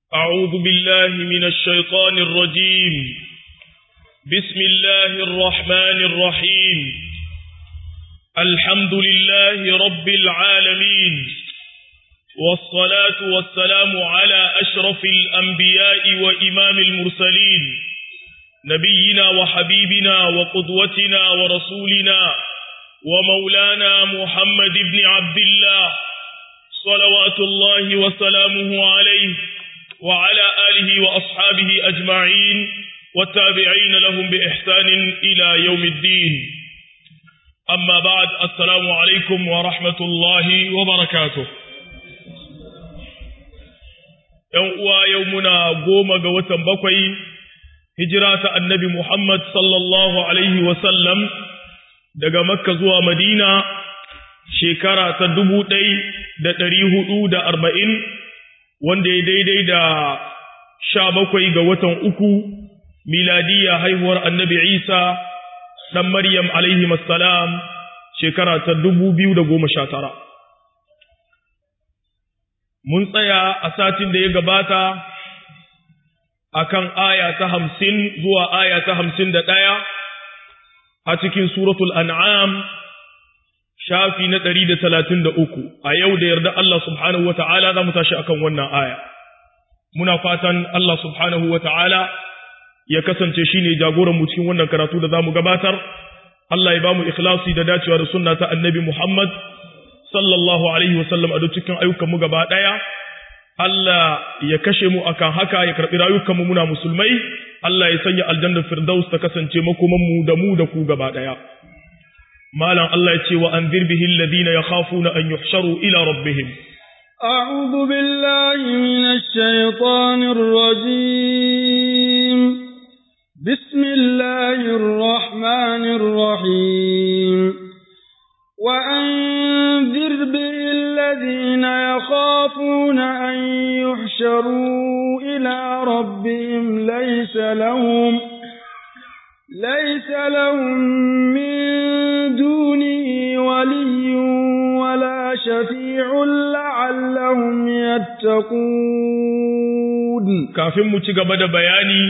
أعوذ بالله من الشيطان الرجيم. بسم الله الرحمن الرحيم. الحمد لله رب العالمين، والصلاة والسلام على أشرف الأنبياء وإمام المرسلين، نبينا وحبيبنا وقدوتنا ورسولنا ومولانا محمد بن عبد الله، صلوات الله وسلامه عليه وعلى آله وأصحابه أجمعين والتابعين لهم بإحسان إلى يوم الدين. أما بعد، السلام عليكم ورحمة الله وبركاته. يومنا قوم قوة بقي هجرة النبي محمد صلى الله عليه وسلم daga Makka zuwa Madina shekara ta 1440, wanda ya daidai da 17 ga watan uku miladiya haihuwar Annabi Isa dan Maryam alaihi assalam shekara ta 2019. Mun tsaya a satin da ya gabata akan aya ta 50 zuwa aya ta 51 a cikin suratul an'am shafi na 133. a yau da yarda Allah subhanahu wata'ala za mu tashi akan wannan aya. Muna fatan Allah subhanahu wata'ala ya kasance shine jagoran mu cikin wannan karatu da zamu gabatar. Allah ya bamu ikhlasi da dacewa da sunna ta annabi Muhammad sallallahu alaihi wasallam a duk cikin ayyukan mu gaba daya. Allah ya kashe mu akan haka, ya karbi rayukan mu muna musulmai. Allah ya sanya aljannar firdaus ta kasance makoman mu da ku gaba daya. Malam Allah ya ce wa anzir bihi alladhina yakhafuna an yuhsharu ila rabbihim. A'udhu billahi minash shaitanir rajim. Bismillahir rahmanir rahim. Wa anzir bihi alladhina yakhafuna an yuhsharu ila rabbihim laysa lahum min dunihi waliyyun wala shafi'un la'allahum yattaqun. Kafin mu ci gaba da bayani,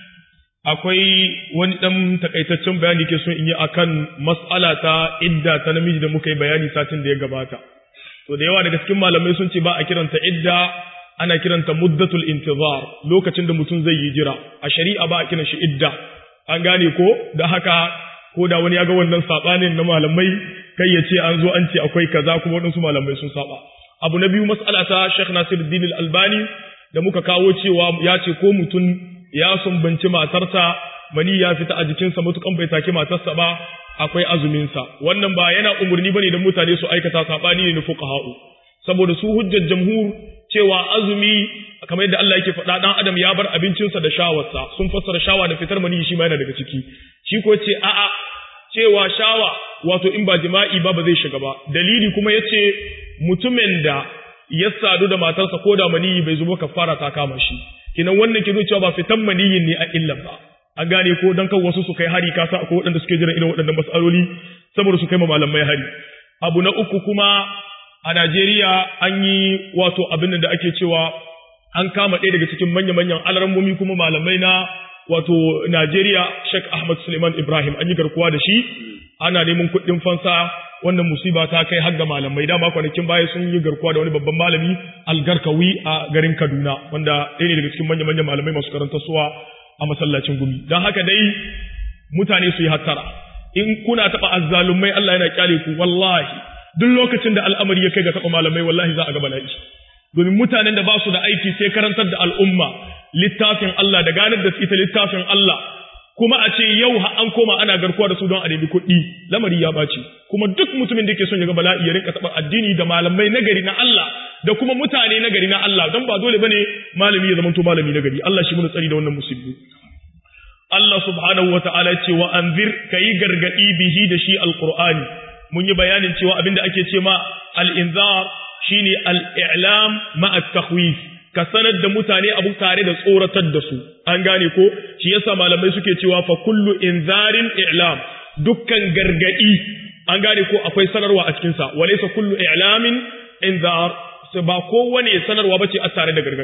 akwai wani dan takaitaccen bayani ke so in yi akan mas'ala ta idda ta namiji da muka yi bayani satin da ya gabata. To da yawa daga cikin malamai sun ce ba a kiranta idda, ana kiranta muddatul intizar, lokacin da mutum zai yi jira. A shari'a ba a kiran shi idda. An gane ko? Da haka ko da wani ya ga wannan sabanin na malamai, kai ya ce an zo an ce akwai kaza, kuma waɗansu malamai sun saba. Abu na biyu, mas'ala ta Sheikh Nasiruddin Al-Albani da muka kawo cewa ya ce ko mutum ya sumbanci matarsa, mani ya fita a jikinsa matukan bai take matarsa ba, akwai azuminsa. Wannan ba yana umurni bane da mutane su aikata, sabani ne na fuqaha'u, saboda su hujjar jamhur cewa azumi kamar yadda Allah yake faɗa, dan adam ya bar abincinsa da shawarsa, sun fassara shawa da fitar mani shi ma yana daga ciki. Shi ko ce a'a, cewa shawa wato in ba jima'i ba zai shiga ba. Dalili kuma yace mutumin da ya sadu da matarsa ko da mani bai zubo kafara ta kama shi. Kinan wannan ke nuna cewa ba fitan maniyin ne a illan ba. An gane ko dan kan wasu su kai hari, kasa akwai waɗanda suke jiran irin waɗannan mas'aloli saboda su kai ma malamai hari. Abu na uku kuma, a Najeriya an yi wato abin da ake cewa an kama ɗaya daga cikin manya-manyan alarammomi kuma malamai na wato Najeriya, Sheikh Ahmad Suleiman Ibrahim, an yi garkuwa da shi, ana neman kuɗin fansa. Wannan musiba ta kai har ga malamai. Dama kwanakin baya sun yi garkuwa da wani babban malami Algarkawi a garin Kaduna, wanda ɗaya ne daga cikin manya-manyan malamai masu karanta suwa a masallacin Gumi. Don haka dai mutane su yi hattara. In kuna taɓa azzalumai, Allah yana kyale ku, wallahi duk lokacin da al'amari ya kai ga taɓa malamai, wallahi za a ga bala'i. Domin mutanen da ba su da aiki sai karantar da al'umma littafin Allah da ganar da ita littafin Allah, kuma a ce yau an koma ana garkuwa da su don a nemi kuɗi, lamari ya ɓaci. Kuma duk mutumin da ke son ya ga bala'i ya rinka taɓa addini da malamai nagari na Allah da kuma mutane nagari na Allah, don ba dole bane malami ya zamanto malami nagari. Allah shi mun tsari da wannan musibi. Allah subhanahu wa ta'ala ce wa anzir, kayi gargadi bihi da shi alqur'ani. Mun yi bayanin cewa abinda ake ce ma al-inzar shine al-i'lam ma at-takhwif, ka sanar da mutane abu tare da tsoratar da su. An gane ko? Shi yasa malamai suke cewa fa kullu inzarin i'lam, dukkan gargadi an gane ko akwai sanarwa a cikin sa. Walaysa kullu i'lamin inzar, ba kowane sanarwa bace a tare da gargadi.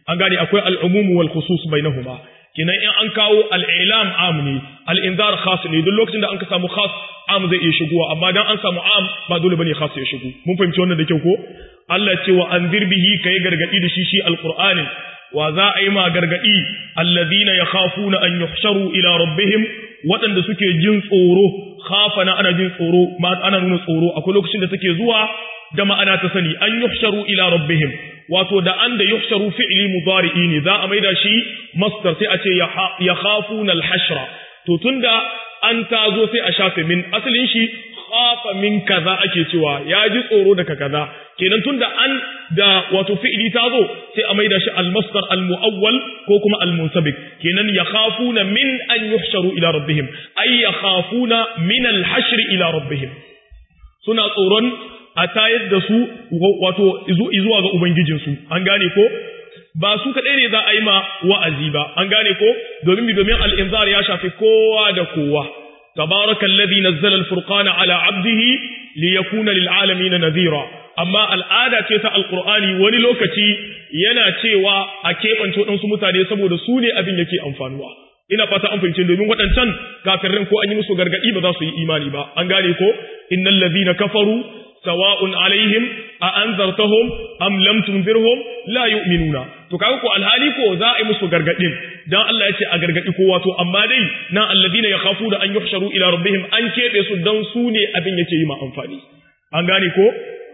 an gane akwai al-umum wal khusus bainahuma kenan in an kawo al-i'lam am ne al-inzar khas ne duk lokacin da an ka samu khas am zai iya shigowa amma dan an samu am ba dole bane khas ya shigo mun fahimci wannan da kyau ko Allah ya ce wa anzir bihi kai gargadi da shi alqur'ani wa za a yi ma gargadi alladhina yakhafuna an yuhsharu ila rabbihim waɗanda suke jin tsoro khafana ana jin tsoro ma ana nuna tsoro akwai lokacin da take zuwa da ma'ana ta sani an yuhsharu ila rabbihim wato da an da yuhsharu fi'li mudari'i ne za a maida shi masdar sai a ce yakhafuna al-hashra to tunda an tazo sai a shafe min asalin shi khafa min kaza ake cewa ya ji tsoro daga kaza kenan tunda an da wato fi'li tazo sai a maida shi al-masdar al-muawwal ko kuma al-munsabik kenan yakhafuna min an yuhsharu ila rabbihim ay yakhafuna min al-hashr ila rabbihim suna tsoron a tayar da su wato zuwa ga ubangijinsu an gane ko ba su kaɗai ne za a yi ma wa'azi ba an gane ko domin al'inzar ya shafi kowa da kowa tabarakan ladhi nazzala al-furqana ala abdihi li yakuna lil alamin nadhira amma al'ada ce ta alqur'ani wani lokaci yana cewa a keɓance waɗansu mutane saboda su ne abin yake amfanuwa ina fata an fahimce domin waɗancan kafirin ko an yi musu gargaɗi ba za su yi imani ba an gane ko innal ladhina kafaru sawa'un alaihim a anzartahum am lam tunzirhum la yu'minuna to kaga ko alhali ko za a yi musu gargadin dan Allah ya ce a gargadi kowa to amma dai na alladina yakhafuna an yuhsharu ila rabbihim an kebe su dan su ne abin yake yi ma amfani an gane ko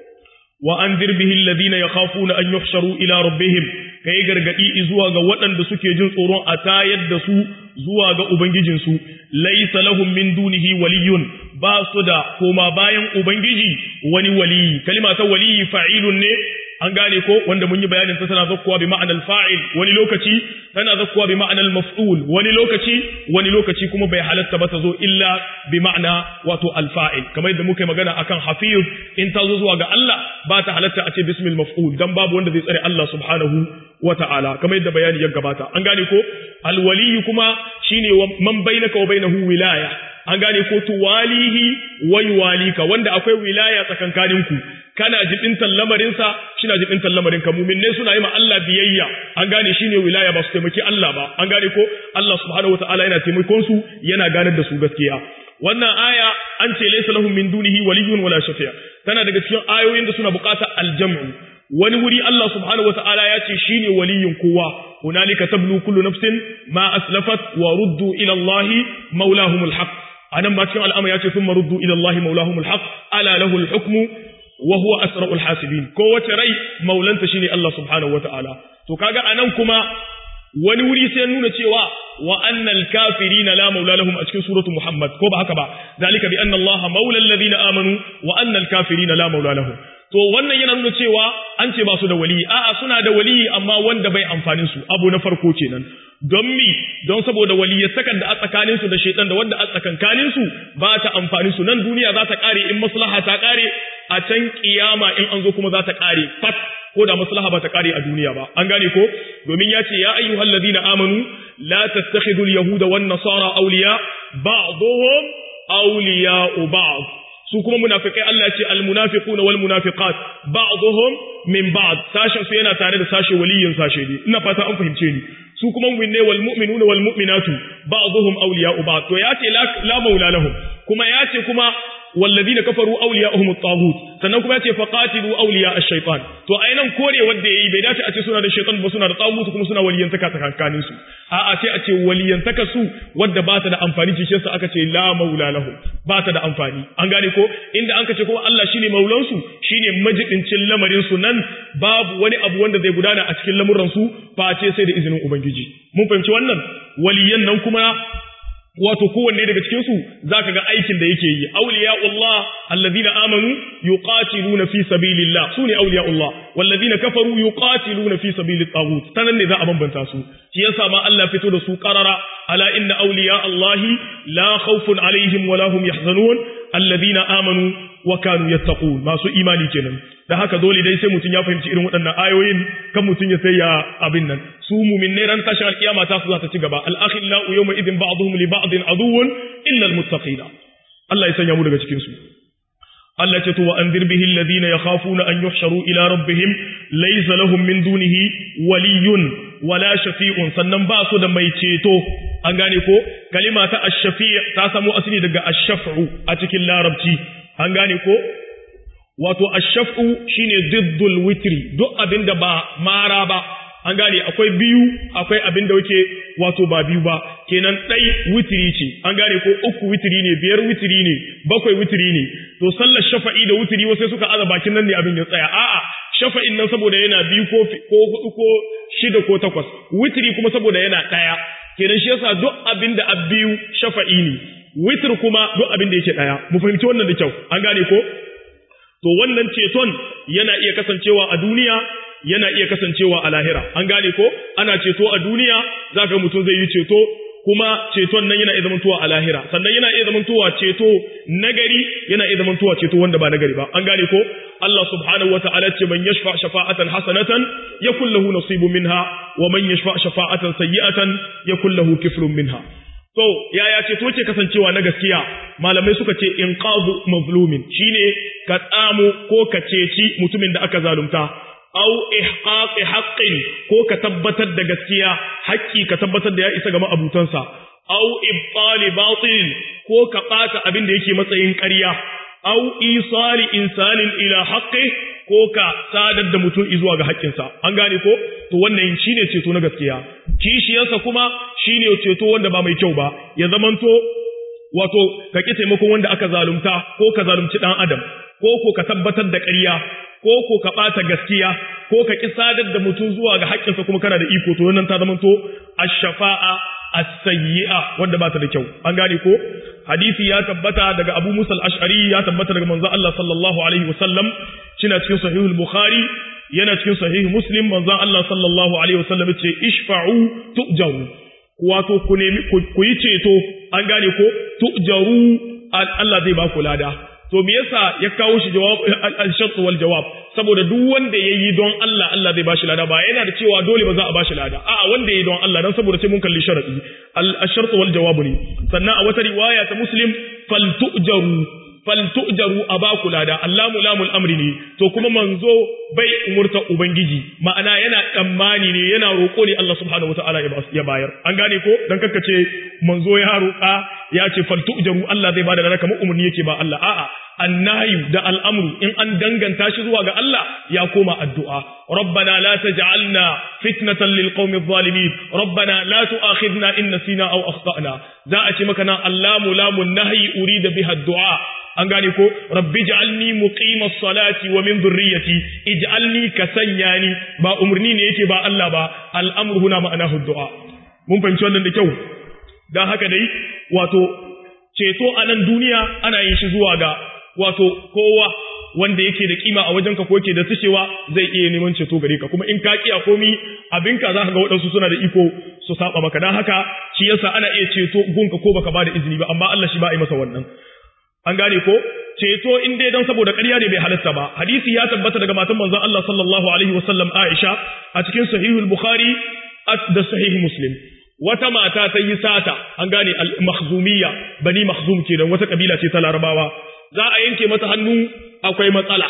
wa anzir bihi alladina yakhafuna an yuhsharu ila rabbihim kai gargadi zuwa ga waɗanda suke jin tsoron a tayar da su zuwa ga ubangijinsu laysa lahum min dunihi waliyun ba su da koma bayan ubangiji wani waliyi kalima ta waliyi fa'ilun ne an gane ko wanda mun yi bayanin ta tana zakkuwa bi ma'anar fa'il wani lokaci tana zakkuwa bi ma'anar maf'ul wani lokaci kuma bai halatta ba ta zo illa bi ma'ana wato al-fa'il kamar yadda muka yi magana akan hafiz in ta zo zuwa ga Allah ba ta halatta a ce bismil maf'ul dan babu wanda zai tsare Allah subhanahu wa ta'ala kamar yadda bayani ya gabata an gane ko al-waliyi kuma shine man bainaka wa bainahu wilaya an gane ko tuwalihi wa yuwalika wanda akwai wilaya tsakankaninku kana jibintan lamarinsa shina jibintan lamarinka mu'minne suna yi ma Allah biyayya an gane shine wilaya ba su taimaki Allah ba an gane ko Allah subhanahu wataala yana taimakon su yana ganar da su gaskiya wannan aya an ce laysa lahum min dunihi waliyyun wala shafi'a tana daga cikin ayoyin da suna buƙatar aljam'u wani wuri Allah subhanahu wataala ya ce shine waliyin kowa hunalika tablu kullu nafsin ma aslafat wa ruddu ila Allah maulahumul haqq anan ba cikin al'amari ya ce thumma ruddu ila Allah maulahumul haqq ala lahul hukmu wa huwa asra'ul hasibin kowace rai maulanta shine Allah subhanahu wataala to kaga anan kuma wani wuri sai nuna cewa wa annal kafirina la maula lahum a cikin suratu Muhammad ko ba haka ba zalika bi anna Allah maula alladhina amanu wa annal kafirina la maula lahum to wannan yana nuna cewa an ce ba su da waliyi a'a suna da waliyi amma wanda bai amfanin su abu na farko kenan don saboda waliyyattakan da a tsakanin su da shaytan da wanda a tsakankanin su ba ta amfanin su nan duniya za ta kare in maslaha ta kare a can kiyama in an zo kuma za ta kare fat ko da maslaha ba ta kare a duniya ba an gane ko domin ya ce ya ayyuhal ladina amanu la tattakhidul yahuda wan nasara awliya ba'dhum awliya'u ba'd su kuma munafikai Allah ya ce al munafiquna wal munafiqat ba'dhum min ba'd sashin su yana tare da sashe waliyin sashe ne ina fata an fahimce ni su kuma mu'minne wal mu'minuna wal mu'minatu ba'dhum awliya'u ba'd to ya ce la maula lahum kuma ya ce kuma والذين كفروا أولياءهم الطاغوت sannan kuma yace faqatilu awliya ash-shaytan to ainan kore wanda yayi bai dace a ce suna da shaytan ba suna da tagut kuma suna waliyantaka tsakanin su a'a sai a ce waliyantaka su wanda ba ta da amfani cikin sa aka ce la maula lahu ba ta da amfani an gane ko inda an kace kuma Allah shine maulan su shine majidincin lamarin su nan babu wani abu wanda zai gudana a cikin lamuran su fa ce sai da izinin ubangiji mun fahimci wannan waliyan nan kuma wato kowanne daga cikin su zaka ga aikin da yake yi awliyaullah alladhina amanu yuqatiluna fi sabilillah sune awliyaullah walladhina kafaru yuqatiluna fi sabilit taghut sanan ne za a bambanta su shi yasa ma Allah fito da su qarara ala inna awliya allahi la khawfun alaihim wala hum yahzanun alladhina amanu wa kanu yattaqun masu imani kenan da haka dole dai sai mutun ya fahimci irin waɗannan ayoyin kan mutun ya sai ya abin nan su mu'minai ran tashin alkiyama ta su za ta ci gaba al-akhillau yawma idhin ba'dhum li ba'din aduwwun illa al-muttaqin Allah ya sanya mu daga cikin su Allah ce to wa anzir bihi alladhina yakhafuna an yuhsharu ila rabbihim laysa lahum min dunihi waliyyun wala shafi'un sannan ba su da mai ceto an gane ko kalima ta ash-shafi' ta samu asali daga ash-shaf'u a cikin larabci an gane ko wato ash-shaf'u shine diddul witri duk abinda ba mara ba an gane akwai biyu akwai abinda yake wato ba biyu ba kenan dai witri ce an gane ko uku witri ne biyar witri ne bakwai witri ne to sallar shafa'i da witri wasu suka aza bakin nan ne abin ya tsaya a'a shafa'in nan saboda yana biyu ko hudu ko shida ko takwas witri kuma saboda yana daya kenan shi yasa duk abinda abbiyu shafa'i ne witr kuma duk abinda yake daya mu fahimci wannan da kyau an gane ko to wannan ceton yana iya kasancewa a duniya yana iya kasancewa a lahira an gane ko ana ceto a duniya zaka mutum zai yi ceto kuma ceton nan yana iya zamantowa a lahira sannan yana iya zamantowa ceto nagari yana iya zamantowa ceto wanda ba nagari ba an gane ko Allah subhanahu wataala ce man yashfa shafa'atan hasanatan yakul lahu nasibun minha wa man yashfa shafa'atan sayyi'atan yakul lahu kiflun minha to yaya ceto ke kasancewa na gaskiya malamai suka ce inqadhu mazlumin shine ka tsamu ko ka ceci mutumin da aka zalunta au ihqaq haqqin ko ka tabbatar da gaskiya haƙƙi ka tabbatar da ya isa ga ma'abutansa au ibtali batil ko ka bata abin da yake matsayin ƙarya au isali insanin ila haqqi ko ka sadar da mutum zuwa ga haƙƙinsa an gane ko to wannan shine ceto na gaskiya kishiyarsa kuma shine ceto wanda ba mai kyau ba ya zamanto wato ka ki taimakon wanda aka zalunta ko ka zalunci dan adam ko ka tabbatar da ƙarya ko ka ɓata gaskiya ko ka ƙi sadar da mutum zuwa ga haƙƙinsa kuma kana da iko to wannan ta zamanto ash-shafa'a as-sayyi'a wanda ba ta da kyau an gane ko hadisi ya tabbata daga Abu Musa al-Ash'ari ya tabbata daga manzon Allah sallallahu alaihi wasallam shina cikin sahih al-Bukhari yana cikin sahih Muslim manzon Allah sallallahu alaihi wasallam ce ishfa'u tu'jaru wato ku nemi ku yi ceto an gane ko tu'jaru Allah zai ba ku lada to me yasa ya kawo shi jawab al-shart wal jawab saboda duk wanda yayi don Allah Allah zai bashi lada ba yana da cewa dole ba za a bashi lada a'a wanda yayi don Allah dan saboda sai mun kalli sharadi al-shart wal jawab ne sannan a wata riwaya ta Muslim faltu'jaru abaku lada Allahu lamul amri ne to kuma manzo bai umurta ubangiji ma'ana yana tsammani ne yana roko ne Allah subhanahu wataala ya bayar an gane ko dan kakkace manzo ya roka ya ce faltu'jaru Allah zai bada lada kamar umurni yake ba Allah a'a annahi da al'amru in an danganta shi zuwa ga Allah ya koma addu'a rabbana la taj'alna fitnatan lil qawmi adh-dhalimin rabbana la tu'akhidna in nasina aw akhtana za a ce maka na allamu lamun nahyi urida biha addu'a an gane ko rabbi ij'alni muqimas salati wa min dhurriyyati ij'alni kasanyani ba umurni ne yake ba Allah ba al'amru huna ma'anahu addu'a mun fahimci wannan da kyau dan haka dai wato ceto a nan duniya ana yin shi zuwa ga wato kowa wanda yake da kima a wajenka ko yake da tushewa zai iya neman ceto gare ka kuma in ka kiya komi abinka za ka ga waɗansu suna da iko su saba maka dan haka shi yasa ana iya ceto gunka ko baka bada izini ba amma Allah shi ba a yi masa wannan an gane ko ceto in dai dan saboda ƙarya ne bai halatta ba hadisi ya tabbata daga matan manzon Allah sallallahu alaihi wasallam Aisha a cikin sahihul Bukhari da sahih Muslim wata mata ta yi sata an gane al-makhzumiyya bani makhzum kenan wata kabila ce ta larabawa za a yanke mata hannu akwai matsala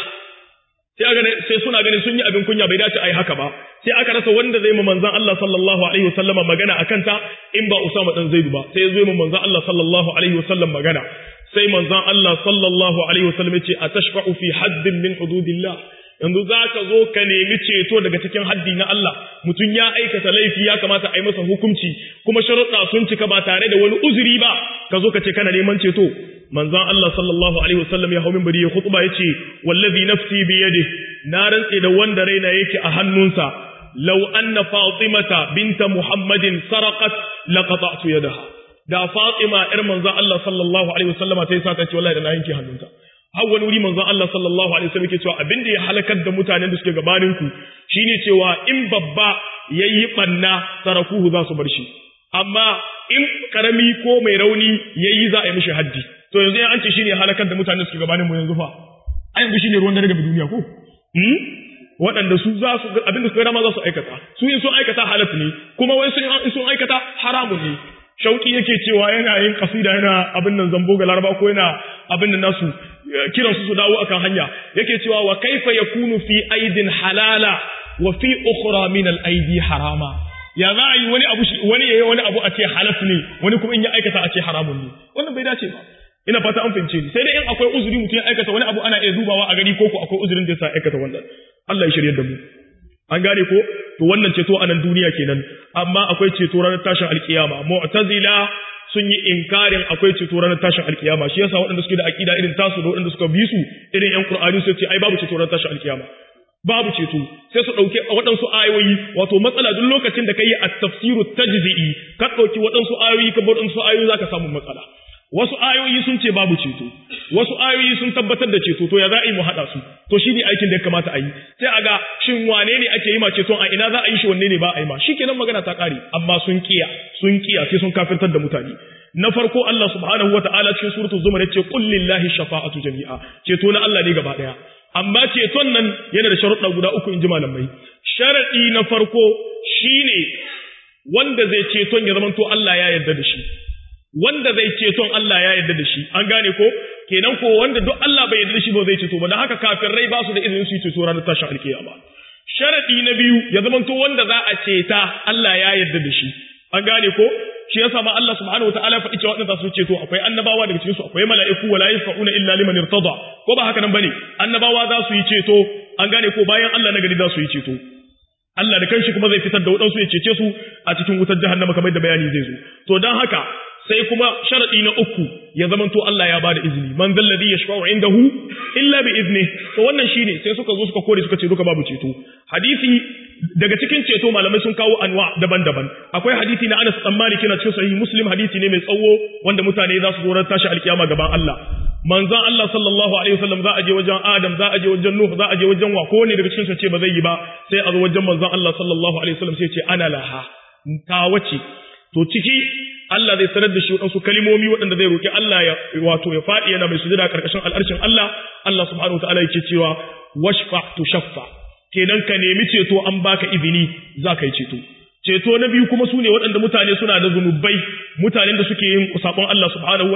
sai suna ganin sun yi abin kunya bai dace ai haka ba sai aka rasa wanda zai ma manzon Allah sallallahu alaihi wasallam magana akan ta in ba Usama dan Zaid ba sai ya zo ma manzon Allah sallallahu alaihi wasallam magana sai manzon Allah sallallahu alaihi wasallam ya ce atashfa'u fi haddin min hududillah yanzu za ka zo ka nemi ceto daga cikin haddi na Allah mutum ya aikata laifi ya kamata a yi masa hukunci kuma sharuɗa sun cika ba tare da wani uzuri ba ka zo ka ce kana neman ceto manzon Allah sallallahu alaihi wasallam ya hau minbari ya khutba yace wallazi nafsi bi yadihi na rantse da wanda raina yake a hannunsa law anna fatimata binta muhammadin sarqat laqata'tu yadaha da fatima ir manzon Allah sallallahu alaihi wasallam ta yi sata ce wallahi da na yanke hannunta har wani wuri manzon Allah sallallahu alaihi wasallam yake cewa abinda ya halakar da mutanen da suke gabanin ku shine cewa in babba yayi banna sarakuhu za su bar shi amma in karami ko mai rauni yayi za a yi mishi haddi to yanzu an ce shine halakar da mutanen da suke gabanin mu yanzu fa ai yanzu shine ruwan dare ga duniya ko waɗanda su za su abinda suka rama za su aikata su in sun aikata halatta ne kuma wai sun aikata haramun ne shauki yake cewa yana yin kasida yana abin nan zambo ga laraba ko yana abin nan nasu kiran su dawo akan hanya yake cewa wa kaifa yakunu fi aidin halala wa fi ukhra min al-aidi harama ya za a yi wani yayi wani abu a ce halaf ne wani kuma in ya aikata a ce haramun ne wannan bai dace ba ina fata an fahimce ni sai dai in akwai uzuri mutum ya aikata wani abu ana iya dubawa a gani ko akwai uzurin da ya sa aikata wannan Allah ya shirye da mu an gane ko to wannan ceto a nan duniya kenan amma akwai ceto ranar tashin alkiyama mu'tazila sun yi inkarin akwai ceto ranar tashin alkiyama shi yasa waɗanda suke da aqida irin tasu da waɗanda suka bi su irin yan qur'ani su ce ai babu ceto ranar tashin alkiyama babu ceto sai su dauke waɗansu ayoyi wato matsala duk lokacin da kai at-tafsiru tajzi'i ka dauki waɗansu ayoyi ka bar waɗansu ayoyi zaka samu matsala wasu ayoyi sun ce babu ceto wasu ayoyi sun tabbatar da ceto to ya za a yi mu haɗa su to shi ne aikin da ya kamata a yi sai a ga shin wane ne ake yi ma ceton a ina za a yi shi wanne ne ba a yi ma shi kenan magana ta ƙare amma sun kiya sai sun kafirtar da mutane na farko Allah subhanahu wataala cikin suratul zumar yace qul lillahi shafa'atu jami'a ceto na Allah ne gaba daya amma ceton nan yana da sharuɗa guda uku inji malamai sharadi na farko shine wanda zai ceton ya zamanto Allah ya yarda da shi wanda zai ceton Allah ya yarda da shi an gane ko kenan ko wanda duk Allah bai yarda da shi ba zai ceto ba dan haka kafirai ba su da izinin su ceto ranar tashin alkiyama sharadi na biyu ya zamanto wanda za a ceta Allah ya yarda da shi an gane ko shi yasa ma Allah subhanahu wataala faɗi cewa wadanda su ceto akwai annabawa daga cikin su akwai mala'iku wala yashfa'una illa liman irtada ko ba haka nan bane annabawa za su yi ceto an gane ko bayan Allah na gari za su yi ceto Allah da kanshi kuma zai fitar da wadansu ya cece su a cikin wutar jahannama kamar da bayani zai zo to dan haka sai kuma sharadi na uku ya zamanto Allah ya bada izini man zalladhi yashfa'u indahu illa bi izni to wannan shine sai suka zo suka kore suka ce duka babu ceto hadisi daga cikin ceto malamai sun kawo anwa daban-daban akwai hadisi na Anas bin Malik yana cikin sahih Muslim hadisi ne mai tsawo wanda mutane za su zo ran tashi alkiyama gaban Allah manzon Allah sallallahu alaihi wasallam za a je wajen Adam za a je wajen Nuh za a je wajen wa ko ne daga cikin su ce ba zai yi ba sai a zo wajen manzon Allah sallallahu alaihi wasallam sai ce ana laha ta wace to ciki Allah zai sanar da shi waɗansu kalimomi waɗanda zai roƙi Allah ya wato ya faɗi yana mai sujada karkashin al'arshin Allah Allah subhanahu wataala yake cewa washfa tushaffa kenan ka nemi ceto an baka izini za ka yi ceto ceto na biyu kuma sune waɗanda mutane suna da zunubai mutanen da suke yin sabon Allah subhanahu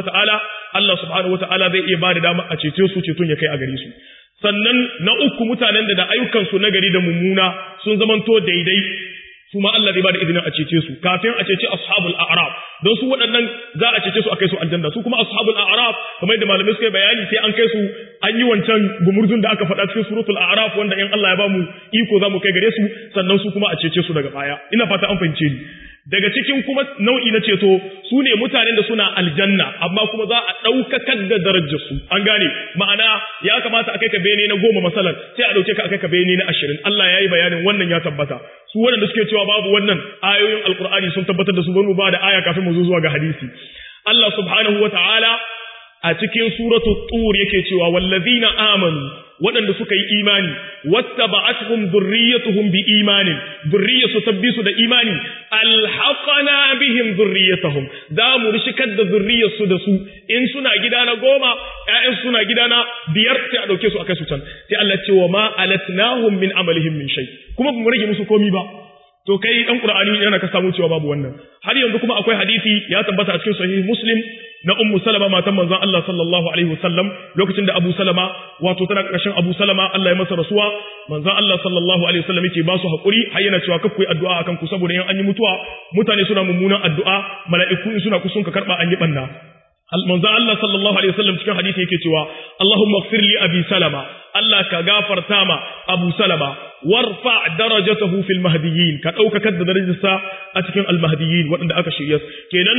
wataala zai iya bada dama a cece su ceton ya kai a gare su sannan na uku mutanen da ayyukan su nagari da mummuna sun zamanto daidai su ma Allah zai bada izinin a cece su kafin a cece ashabul a'raf don su waɗannan za a cece su a kai su aljanna su kuma ashabul a'raf kamar yadda malamai suka yi bayani sai an kai su an yi wancan gumurzun da aka faɗa cikin suratul a'raf wanda in Allah ya bamu iko za mu kai gare su sannan su kuma a cece su daga baya ina fata an fahimce ni daga cikin kuma nau'i na ceto su ne mutanen da suna aljanna amma kuma za a ɗaukakar da darajar su an gane ma'ana ya kamata a kai ka bene na 10 masalan sai a ɗauke ka a kai ka bene na 20 Allah ya yi bayanin wannan ya tabbata su waɗanda suke cewa babu wannan ayoyin alkur'ani sun tabbatar da su bari mu ba da aya kafin mu zo zuwa ga hadisi Allah subhanahu wata'ala a cikin suratul tur yake cewa wallazina amanu waɗanda suka yi imani wattaba'atuhum dhurriyyatuhum biimanin dhurriyyatu tabbisu da imani alhaqana bihim dhurriyyatuhum da mu rishikar da dhurriyyarsu da su in suna gida na 10 ƴaƴan suna gida na 5 sai a dauke su akai su can sai Allah ce wa ma alatnahum min amalihim min shay kuma mu rage musu komi ba to kai dan qur'ani yana ka samu cewa babu wannan har yanzu kuma akwai hadisi ya tabbata a cikin sahih muslim na ummu salama matan manzon Allah sallallahu alaihi wasallam lokacin da abu salama wato tana ƙarshen abu salama Allah ya masa rasuwa manzon Allah sallallahu alaihi wasallam yake ba su hakuri har yana cewa kakku yi addu'a akan ku saboda in an yi mutuwa mutane suna mummunan addu'a mala'iku in suna kusun ka karba an yi banna manzon Allah sallallahu alaihi wasallam cikin hadisi yake cewa Allahumma ighfir li abi salama Allah ka gafarta ma abu salama warfa darajatahu fil mahdiyyin ka daukakar da darajarsa a cikin al mahdiyyin waɗanda aka shirya kenan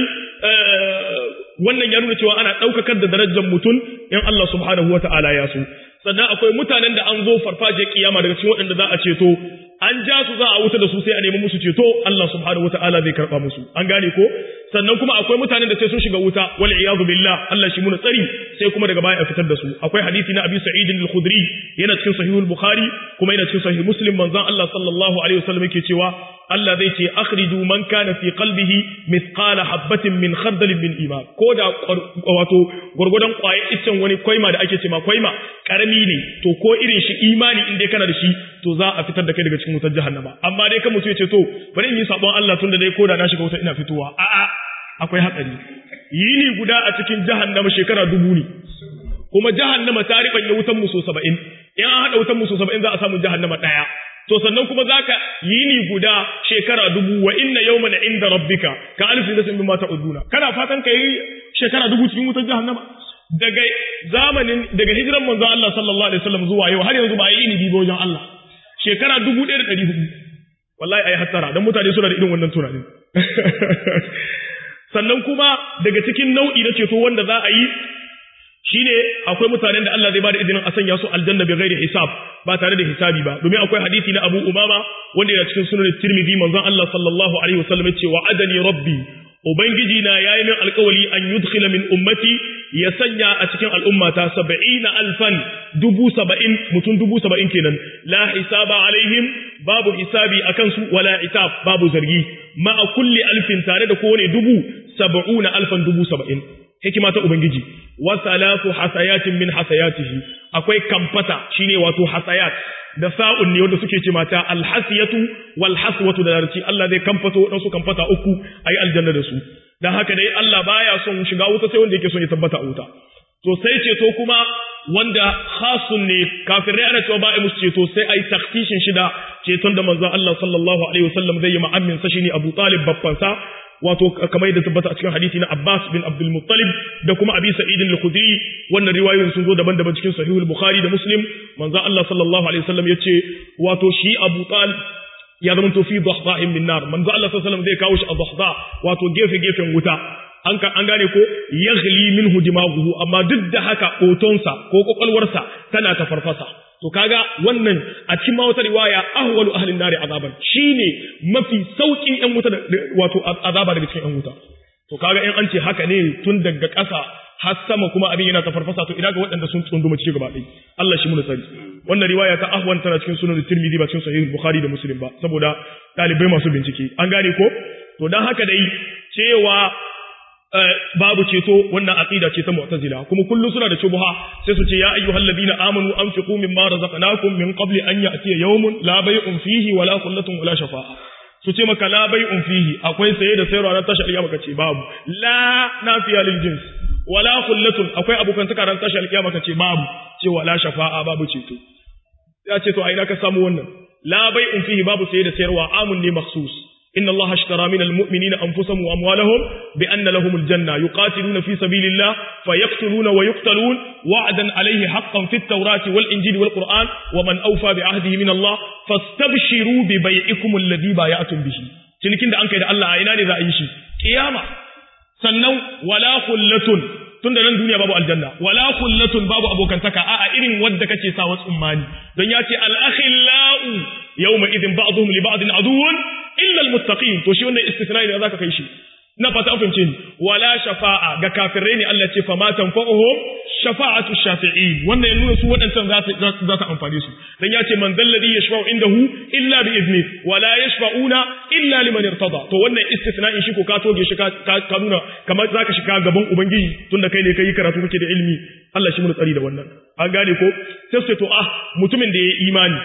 wannan ya nuna cewa ana daukakar da darajar mutum in Allah subhanahu wataala ya so sannan akwai mutanen da an zo farfaje kiyama daga cikin waɗanda za a ceto an ja su za a wuta da su sai a nemi musu ceto Allah subhanahu wataala zai karba musu an gane ko sannan kuma akwai mutanen da sai sun shiga wuta wal iyadu billah Allah shi muna tsari sai kuma daga baya a fitar da su akwai hadisi na Abi Sa'id al-Khudri yana cikin sahih al-Bukhari kuma yana cikin sahih Muslim manzon Allah sallallahu alaihi wasallam yake cewa Allah zai ce akhriju man kana fi qalbihi mithqala habatin min khardalin min iman ko da wato gurgudan kwaye iccen wani kwaima da ake cewa kwaima karami ne to ko irin shi imani in dai kana da shi to za a fitar da kai daga cikin wutar jahannama amma dai kan mutum ya ce to bari in yi sabon Allah tunda dai koda na shiga wuta ina fitowa a'a akwai hatsari yini guda a cikin jahannama shekara 1000 ne kuma jahannama ta ribanye wutan mu so 70 in an hada wutan mu so 70 za a samu jahannama daya to sannan kuma zaka yini guda shekara 1000 wa inna yawman inda rabbika ka alfi nasin bima ta'uduna kana fatan kai shekara 1000 cikin wutan jahannama daga hijiran manzon Allah sallallahu alaihi wasallam zuwa yau har yanzu ba yi yini bibo wajen Allah shekara 1400 wallahi ai hattara dan mutane suna da irin wannan tunanin sannan kuma daga cikin nau'i na ceto wanda za a yi shine akwai mutanen da Allah zai bada izinin a sanya su aljanna bi ghairi hisab ba tare da hisabi ba domin akwai hadisi na Abu Umama wanda yana cikin sunan Tirmidhi manzon Allah sallallahu alaihi wasallam yace wa adani rabbi ubangiji na yayi min alƙawari an yudkhila min ummati ya sanya a cikin al'ummata 70,000 mutum 70,000 kenan la hisaba alaihim babu hisabi akan su wala itab babu zargi ma kulli alfin tare da kowane 70,000 hikima ta ubangiji wa salatu hasayatin min hasayatihi akwai kamfata shine wato hasayat da sa'un ne wanda suke ce mata alhasiyatu wal haswatu da larci Allah zai kamfato wadansu kamfata uku ayi aljanna da su dan haka dai Allah baya son shiga wuta sai wanda yake son ya tabbata a wuta to sai ceto kuma wanda khasun ne kafirai ana cewa ba a musu ceto sai ai takhsishin shida ceton da manzon Allah sallallahu alaihi wasallam zai yi ma'ammin sa shine Abu Talib babban sa wato kamar yadda tabbata a cikin hadisi na Abbas bin Abdul Muttalib da kuma Abi Sa'id al-Khudri wannan riwayoyin sun zo daban-daban cikin Sahih al-Bukhari da Muslim manzo Allah sallallahu alaihi wasallam yace wato shi Abu Talib ya zama to fi dhahda'in min nar manzo Allah sallallahu alaihi wasallam zai kawo shi a dhahda wato gefen wuta an gane ko yaghli minhu dimaghuhu amma duk da haka kotonsa ko kokalwarsa tana ta farfasa to kaga wannan a cikin ma wata riwaya ahwalu ahlin nari azaban shine mafi saukin yan wuta wato azaba daga cikin yan wuta to kaga in an ce haka ne tun daga ƙasa har sama kuma abin yana ta farfasa to ina ga waɗanda sun tsunduma cikin gaba ɗaya Allah shi mu tsari wannan riwaya ta ahwan tana cikin sunan Tirmidhi ba cikin sahih Bukhari da Muslim ba saboda dalibai masu bincike an gane ko to dan haka dai cewa babu ceto wannan aqida ce ta mu'tazila kuma kullu suna da shubha sai su ce ya ayyuhal ladina amanu anfiqu mimma razaqnakum min qabli an ya'tiya yawmun la bay'un fihi wala khullatun wala shafa'a su ce maka la bay'un fihi akwai saye da sayarwa na tashi alƙiyama kace babu la nafiya lil jins wala khullatun akwai abokan taka ran tashi alƙiyama kace babu ce wala shafa'a babu ceto ya ce to a ina ka samu wannan la bay'un fihi babu saye da sayarwa amun ne makhsus إن الله اشترى من المؤمنين أنفسهم وأموالهم بأن لهم الجنة يقاتلون في سبيل الله فيقتلون ويقتلون وعدا عليه حقا في التوراة والإنجيل والقرآن ومن أوفى بعهده من الله فاستبشروا ببيعكم الذي بايعتم به تلكين ده أنك إذا الله عيناني ذا أيشي قيامة سنو ولا خلة tunda nan duniya babu aljanna wala khullatun babu abokantaka a'a irin wanda kace sa wasu ummani dan yace al akhillau yawma idin ba'dhum li ba'din aduwwun illa al muttaqin to shi wannan istisna'i ne zaka kai shi na fata an fahimce ni wala shafa'a ga kafirai ne Allah ce fa ma tanfa'uhum shafa'atu shafi'in wannan yana nuna su wadancan za ta amfane su dan yace man dalladhi yashfa'u indahu illa bi izni wala yashfa'una illa liman irtada to wannan istisna'in shi ko ka toge shi ka nuna kamar zaka shiga gaban ubangiji tunda kai ne kai karatu kake da ilimi Allah shi mun tsari da wannan an gane ko sai su to mutumin da yayi imani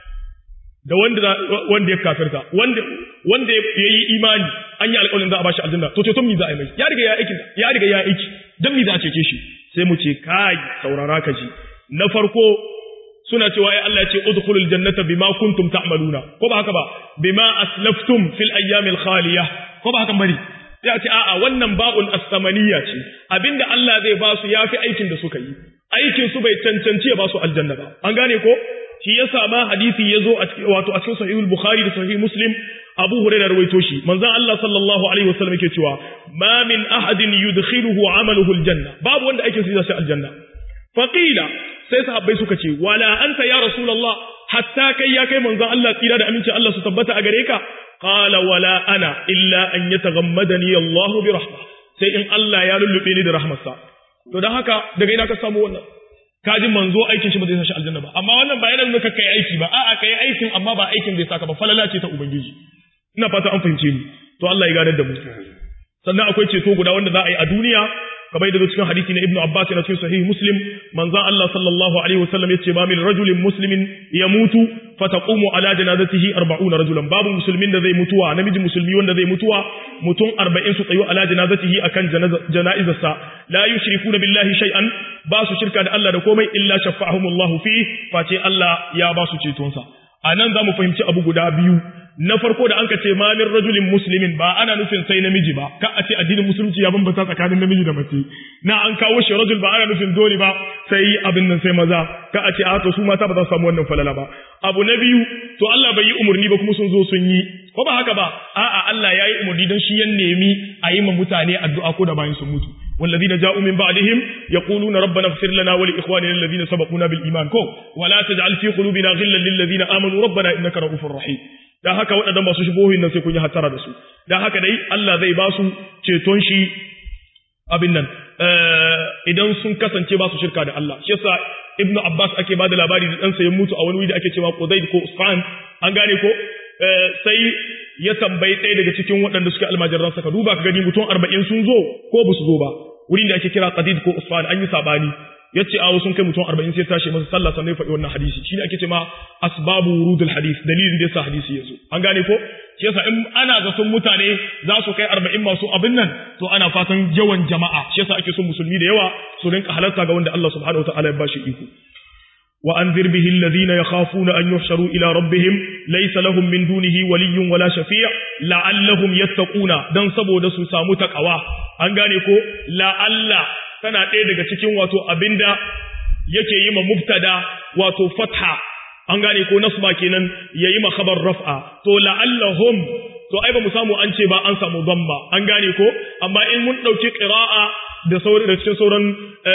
da wanda ya kafirta wanda ya yi imani an yi alƙawarin za a bashi aljanna to ceton mi za a yi mai ya riga ya aiki dan mi za a cece shi sai mu ce kai saurara ka ji na farko suna cewa ya Allah ya ce udkhulul jannata bima kuntum ta'maluna ko ba haka ba bima aslaftum fil ayyamil khaliyah ko ba haka bari ya ce a'a wannan ba'un as-samaniyya ce abinda Allah zai ba su yafi aikin da suka yi aikin su bai cancanci ya ba su aljanna ba an gane ko shi yasa ma hadisi yazo wato a cikin sahih al-bukhari da sahih muslim abu hurairah rawaito shi manzon Allah sallallahu alaihi wasallam yake cewa ma min ahadin yudkhiluhu amaluhu al-janna babu wanda aikin sa zai aljanna faqila sai sahabbai suka ce wala anta ya rasulullah hatta kai ya kai manzon Allah tsira da aminci Allah su tabbata a gare ka qala wala ana illa an yataghammadani Allah bi rahmah sai in Allah ya lullube ni da rahmarsa to dan haka daga ina ka samu wannan kajin manzo aikin shi ba zai sashi aljanna ba amma wannan ba yana nuna kai aiki ba a'a kai aikin amma ba aikin bai saka ba falala ce ta ubangiji ina fata an fahimce ni to Allah ya gadar da mu sannan akwai ceto guda wanda za a yi a duniya kamar da cikin hadisi na Ibn Abbas na cikin sahih Muslim manzo Allah sallallahu alaihi wasallam yace ma min rajulin muslimin yamutu fataqumu ala janazatihi 40 rajulan babu musulmin da zai mutuwa namiji musulmi wanda zai mutuwa mutum 40 su tsayu ala janazatihi akan jana'izarsa la yushrikuna billahi shay'an ba su shirka da Allah da komai illa shafa'ahumullahu fi face Allah ya ba su cetonsa anan zamu fahimci abu guda biyu na farko da anka ce ma min rajulin muslimin ba ana nufin sai namiji ba ka a ce addinin musulunci ya bambanta tsakanin namiji da mace na an kawo shi rajul ba ana nufin dole ba sai abin nan sai maza ka a ce a to su mata ba za su samu wannan falala ba abu na biyu to Allah bai yi umurni ba kuma sun zo sun yi ko ba haka ba a'a Allah ya yi umurni don shi ya nemi a yi ma mutane addu'a ko da bayan sun mutu والذين جاءوا من بعدهم يقولون ربنا اغفر لنا ولإخواننا الذين سبقونا بالإيمان ولا تجعل في قلوبنا غلا للذين آمنوا ربنا إنك رؤوف رحيم dan haka waɗannan masu shubuhin nan sai kun yi hattara da su dan haka dai Allah zai ba su ceton shi abin nan idan sun kasance ba su shirka da Allah shi yasa Ibn Abbas ake ba da labari da ɗansa ya mutu a wani wuri da ake cewa Qudayd ko Usfan an gane ko sai ya tambayi ɗaya daga cikin waɗanda suke almajiransa ka duba ka gani mutum 40 sun zo ko ba su zo ba wurin da ake kira Qadid ko Usfan an yi sabani yace awo sun kai mutum 40 sai tashi masa sallah sannan ya faɗi wannan hadisi shine ake cewa asbabu wurudul hadis dalilin da yasa hadisi yazo an gane ko shi yasa in ana zaton mutane za su kai 40 masu abin nan to ana fatan yawan jama'a shi yasa ake son musulmi da yawa su rinka halarta ga wanda Allah subhanahu wataala ya bashi iko وأنذر به الذين يخافون أن يحشروا إلى ربهم ليس لهم من دونه ولي ولا شفيع لعلهم يتقون دان saboda su samu takawa an gane ko la'alla tana ɗaya daga cikin wato abinda yake yi ma mubtada wato fatha an gane ko nasba kenan yayi ma khabar raf'a to la'allahum to ai ba mu samu an ce ba an samu dhamma an gane ko amma in mun dauki qira'a da cikin sauran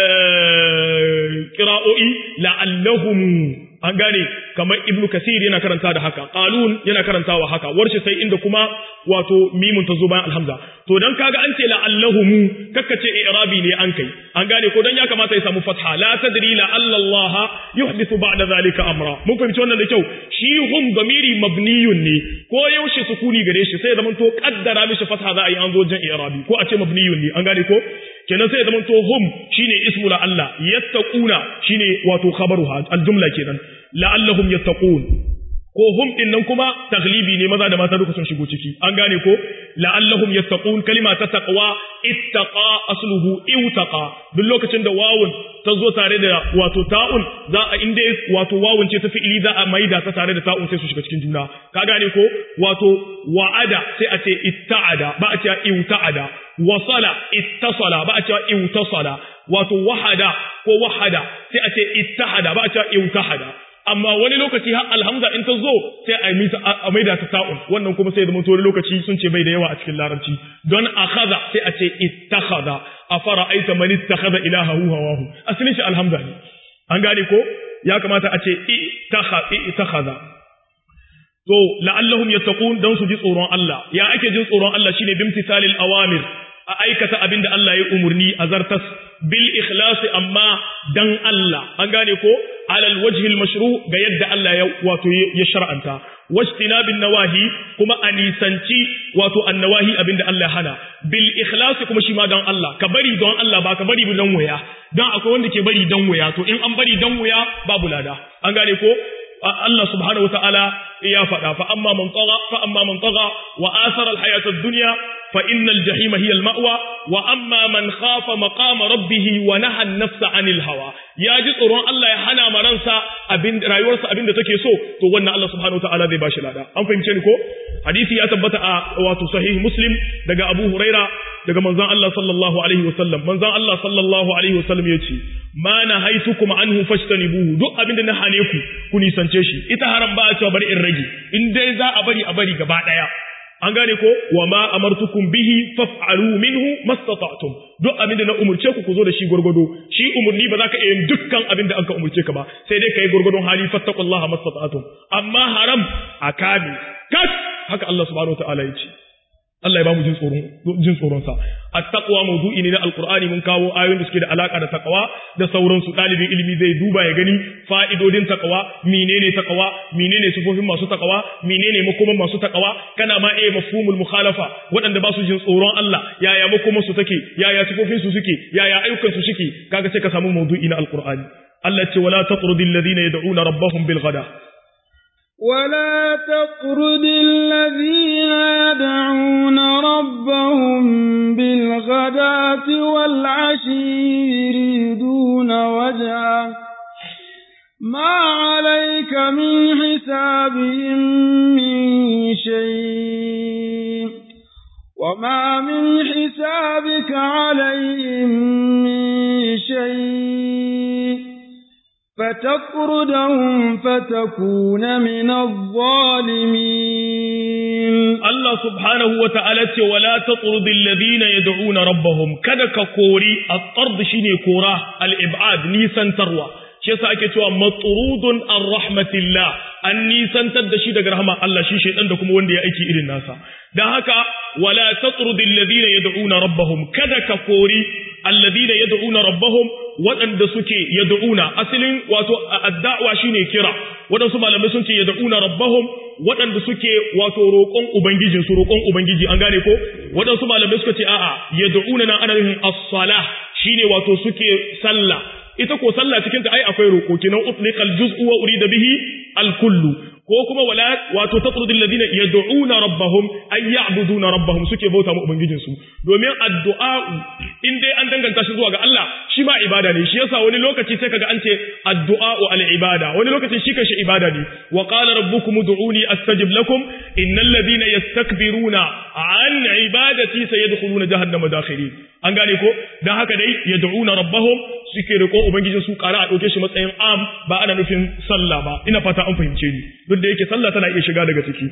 qira'o'i la'allahum an gane kamar ibnu kasir yana karanta da haka qalun yana karantawa haka warshi sai inda kuma wato mimun ta zo bayan alhamza to dan kaga an ce la'allahum kakkace i'rabi ne an kai an gane ko dan ya kamata ya samu fatha la tadri la Allah yuhdithu ba'da zalika amra mun fahimci wannan da kyau shi hum damiri mabniyun ne ko yaushe sukuni gare shi sai zaman to kaddara mishi fatha za a yi an zo jan i'rabi ko a ce mabniyun ne an gane ko kenan sai zaman to hum shine ismu la Allah yattaquna shine wato khabaruha al-jumla kenan la'allahum yattaqun ko hum din nan kuma taglibi ne maza da mata duka sun shigo ciki an gane ko la'allahum yattaqun kalima ta taqwa ittaqa asluhu iwtaqa duk lokacin da wawun ta zo tare da wato ta'un za a inda wato wawun ce ta fi'ili za a maida ta tare da ta'un sai su shiga cikin juna ka gane ko wato wa'ada sai a ce itta'ada ba a ce iwta'ada wasala ittasala ba a ce iwtasala wato wahada ko wahada sai a ce ittahada ba a ce iwtahada amma wani lokaci har alhamza in ta zo sai a maida ta ta'un wannan kuma sai da mutu wani lokaci sun ce bai da yawa a cikin larabci don akhadha sai a ce ittakhadha afara aita man ittakhadha ilahahu hawahu asalin shi alhamza ne an gane ko ya kamata a ce ittakhadha to la'allahum yattaqun dan su ji tsoron Allah ya ake jin tsoron Allah shine bimtisalil awamir a aikata abin da Allah ya umurni a zartas bil ikhlasi amma dan Allah an gane ko alal wajhil mashru ga yadda Allah ya wato ya shar'anta wajtinabin nawahi kuma anisanci wato annawahi abin da Allah ya hana bil ikhlasi kuma shi ma dan Allah ka bari don Allah ba ka bari dan waya dan akwai wanda ke bari dan waya to in an bari dan waya babu lada an gane ko Allah subhanahu wataala ya faɗa fa amma man tagha wa athara al hayata ad-dunya fa innal jahima hiya al ma'wa wa amma man khafa maqama rabbih wa naha an-nafsa 'anil hawa ya ji tsoron Allah ya hana maransa rayuwarsa abin da take so to wannan Allah subhanahu wataala zai bashi lada an fahimce ni ko hadisi ya tabbata a wato sahih muslim daga Abu Huraira daga manzon Allah sallallahu alaihi wasallam manzon Allah sallallahu alaihi wasallam yace ma nahaitukum anhu fashtanibuhu duk abin da na hane ku nisance shi ita haram ba a cewa bari in rage in dai za a bari gaba daya an gane ko wa ma amartukum bihi faf'alu minhu mastata'tum duk abin da na umurce ku zo da shi gurgudo shi umurni ba za ka iya dukkan abin da anka umurce ka ba sai dai kai gurgudun hali fattaqullaha mastata'tum amma haram akabi kas haka Allah subhanahu wa ta'ala yace Allah ya ba mu jin tsoron sa at-taqwa mawdu'i ne na alqur'ani mun kawo ayoyin da suke da alaka da taqwa da sauran su dalibin ilimi zai duba ya gani fa'idodin taqwa menene taqwa menene sifofin masu taqwa menene makoman masu taqwa kana ma mafhumul mukhalafa wadanda ba su jin tsoron Allah yaya makoman su take yaya sifofin su suke yaya ayyukan su suke kaga sai ka samu mawdu'i na alqur'ani Allah ce wala taqrudil ladina yad'una rabbahum bil ghada ولا تطرد الذين يدعون ربهم بالغداة والعشي يريدون وجهه ما عليك من حسابهم من شيء وما من حسابك عليهم من شيء فتطردهم فتكون من الظالمين. الله سبحانه وتعالى ولا تطرد الذين يدعون ربهم كدك كوري الطرد شيني كورا الإبعاد نيسان تروى shi yasa ake cewa matrudun an rahmatillah an nisantar da shi daga rahama Allah shi shedan da kuma wanda ya aiki irin nasa dan haka wala tatrudil ladina yad'una rabbahum kada ka kori alladina yad'una rabbahum wadanda suke yad'una asalin wato addawa shine kira wadansu malamai sun ce yad'una rabbahum wadanda suke wato roƙon ubangijin su roƙon ubangiji an gane ko wadansu malamai suka ce a'a yad'una nan ana nufin as-salah shine wato suke sallah ita ko sallah cikin ta ai akwai roƙo kinan utliqal juz'u wa urida bihi al-kullu ko kuma wala wato tatrudul ladina yad'una rabbahum ay ya'buduna rabbahum suke bauta ma ubangijin su domin addu'a in dai an danganta shi zuwa ga Allah shi ma ibada ne shi yasa wani lokaci sai kaga an ce addu'a al-ibada wani lokaci shi kashi ibada ne wa qala rabbukum ud'uni astajib lakum innal ladina yastakbiruna an ibadati sayadkhuluna jahannama dakhirin an gane ko dan haka dai yad'una rabbahum suke riko ubangijin su ƙara a ɗauke shi matsayin am ba ana nufin sallah ba ina fata an fahimce ni duk da yake sallah tana iya shiga daga ciki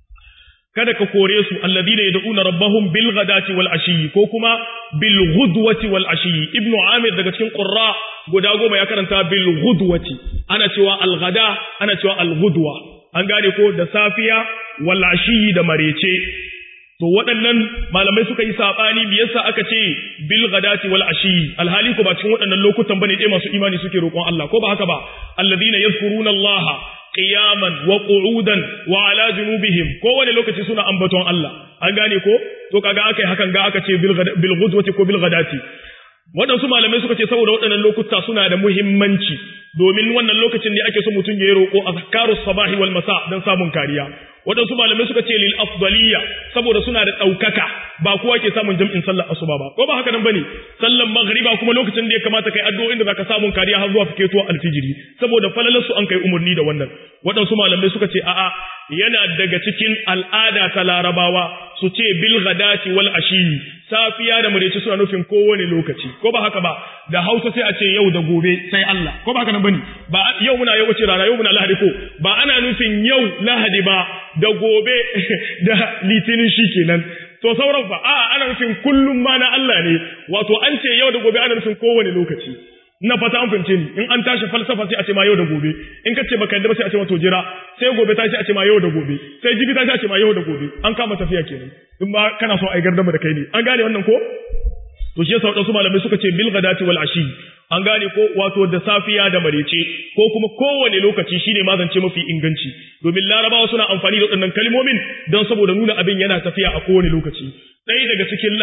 kada ka kore su alladina yad'una rabbahum bil ghadati wal ashi ko kuma bil ghudwati wal ashi ibnu amir daga cikin qurra guda 10 ya karanta bil ghudwati ana cewa al ghada ana cewa al ghudwa an gane ko da safiya wal ashi da marece to waɗannan malamai suka yi sabani me yasa aka ce bil ghadati wal ashi alhali ko ba cikin waɗannan lokutan bane dai masu imani suke roƙon Allah ko ba haka ba alladhina yazkuruna Allah qiyaman wa qu'udan wa ala junubihim ko wani lokaci suna ambaton Allah an gane ko to kaga akai hakan ga aka ce bil ghudwati ko bil ghadati waɗansu malamai suka ce saboda waɗannan lokuta suna da muhimmanci domin wannan lokacin ne ake so mutum ya yi roƙo azkarus sabahi wal masa dan samun kariya waɗansu malamai suka ce lil afdaliyya saboda suna da ɗaukaka ba kowa ke samun jam'in sallar asuba ba ko ba haka nan bane sallar maghriba kuma lokacin da ya kamata kai addu'o'in da zaka samun kariya har zuwa fiketo alfijiri saboda falalarsu an kai umarni da wannan waɗansu malamai suka ce a'a yana daga cikin al'ada ta larabawa su ce bil ghadati wal ashi safiya da mareci suna nufin kowane lokaci ko ba haka ba da Hausa sai a ce yau da gobe sai Allah ko ba haka nan bane ba yau muna yau wace rana yau muna Lahadi ko ba ana nufin yau Lahadi ba da gobe da litinin shikenan to sauran fa ana nufin kullum ma na Allah ne wato an ce yau da gobe ana nufin kowane lokaci na fata an fahimce ni in an tashi falsafa sai a ce ma yau da gobe in ka ce baka yadda ba sai a ce ma to jira sai gobe tashi a ce ma yau da gobe sai jibi tashi a ce ma yau da gobe an kama tafiya kenan in ba kana so ai gardama da kai ne an gane wannan ko to shi yasa wadansu malamai suka ce bil ghadati wal ashi an gane ko wato da safiya da marece ko kuma kowane lokaci shine mazance mafi inganci domin larabawa suna amfani da waɗannan kalmomin don saboda nuna abin yana tafiya a kowane lokaci ɗaya daga cikin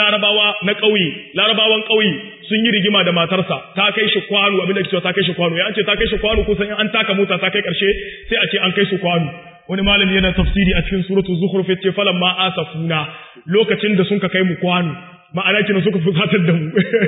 larabawan ƙauye sun yi rigima da matarsa ta kai shi kwano abin da ke cewa ta kai shi kwano ya ce ta kai shi kwano kusan in an taka mota ta kai ƙarshe sai a ce an kai su kwano wani malami yana tafsiri a cikin suratul zukhruf yace falan ma asafuna lokacin da sun ka kai mu kwano ma'ana kina suka fusatar da mu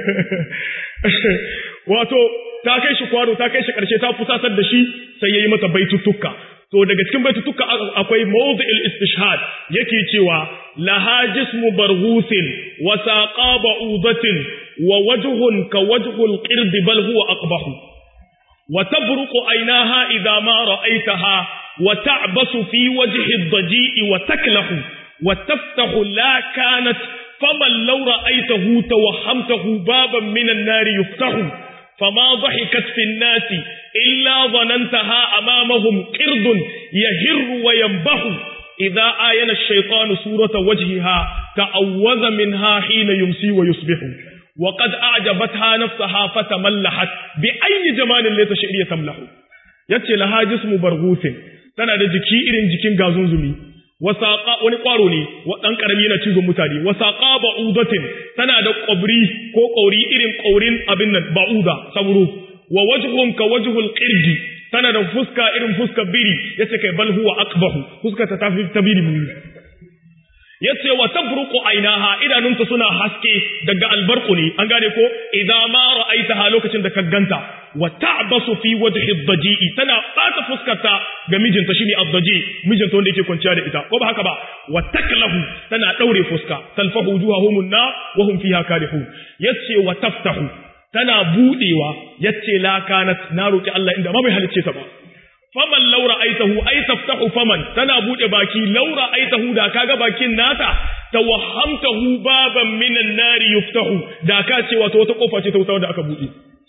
wato ta kai shi kwano ta kai shi ƙarshe ta fusatar da shi sai yayi mata baituttuka to daga cikin baitutuka akwai mawdi'il istishhad yake cewa laha jismu barghusin wa saqa ba'udatin wa wajhun ka wajhul qird bal huwa aqbahu wa tabruqu aynaha idha ma ra'aytaha wa ta'basu fi wajhi ad-daji'i wa taklahu wa taftahu la kanat faman law ra'aytahu tawahhamtahu baban min an-nar yuftahu فما ضحكت في الناس إلا ظننتها أمامهم قرد يهر وينبه إذا آين الشيطان صورة وجهها تأوذ منها حين يمسي ويصبح وقد أعجبتها نفسها فتملحت بأي جمال ليت شعرية تملح يتي لها جسم برغوث تنا da jiki irin jikin gazunzumi wasaqa wani kwaro ne dan karami yana cizon mutane wasaqa ba'udatin tana da qabri ko qauri irin qaurin abin nan ba'uda sauro wa wajhun ka wajhul qirdi tana da fuska irin fuskar biri yace kai bal huwa aqbahu fuska ta tafi tabiri mu yace wa tabruqu aynaha idanunta suna haske daga albarqu ne an gane ko idan ma ra'aitaha lokacin da ka ganta wa ta'basu fi wajhi ad-daji'i tana bata fuskarta ga mijinta shine ad-daji mijinta wanda yake kwanciya da ita ko ba haka ba wa taklahu tana daure fuska talfahu wujuhahum an-nar wa hum fiha karihun yace wa taftahu tana budewa yace la kanat na roki Allah inda ma bai halicce ta ba faman laura aitahu ay taftahu faman tana bude baki laura aitahu da kaga bakin nata tawahhamtahu baban minan nari yuftahu da ka ce wato wata kofa ce ta wuta da aka bude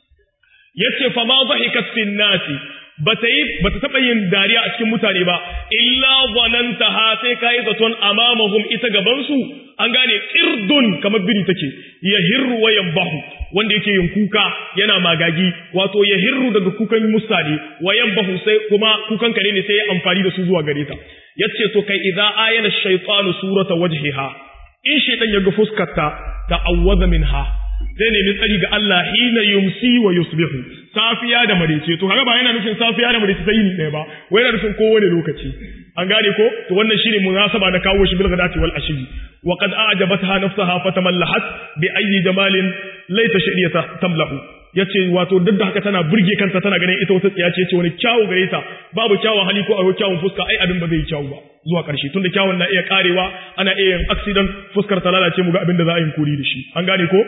yace fa ma dhahikat fin nasi bata taba yin dariya a cikin mutane ba illa zanantaha sai kai zaton amamahum ita gaban su an gane qirdun kamar biri take yahirru wa yambahu wanda yake yin kuka yana magagi wato yahirru daga kukan musali wa yambahu sai kuma kukan kare ne sai ya amfani da su zuwa gare ta yace to kai idza ayana shaytanu surata wajhiha in shaytan ya ga fuskarta ta'awwadha minha zai nemi tsari ga Allah hina yumsi wa yusbihu safiya da marece to kaga ba yana nufin safiya da marece sai ne ba wai yana nufin kowane lokaci an gane ko to wannan shine munasaba na kawo shi bil ghadati wal ashi wa qad a'jabatha nafsaha fatamallahat bi ayyi jamalin laita shadiyata tamlahu yace wato duk da haka tana burge kanta tana ganin ita wata tsiya ce yace wani kyawu gare ta babu kyawun hali ko a kyawun fuska ai abin ba zai kyawu ba zuwa karshe tunda kyawun na iya karewa ana iya yin accident fuskar ta lalace mu ga abin da za a yi kuri da shi an gane ko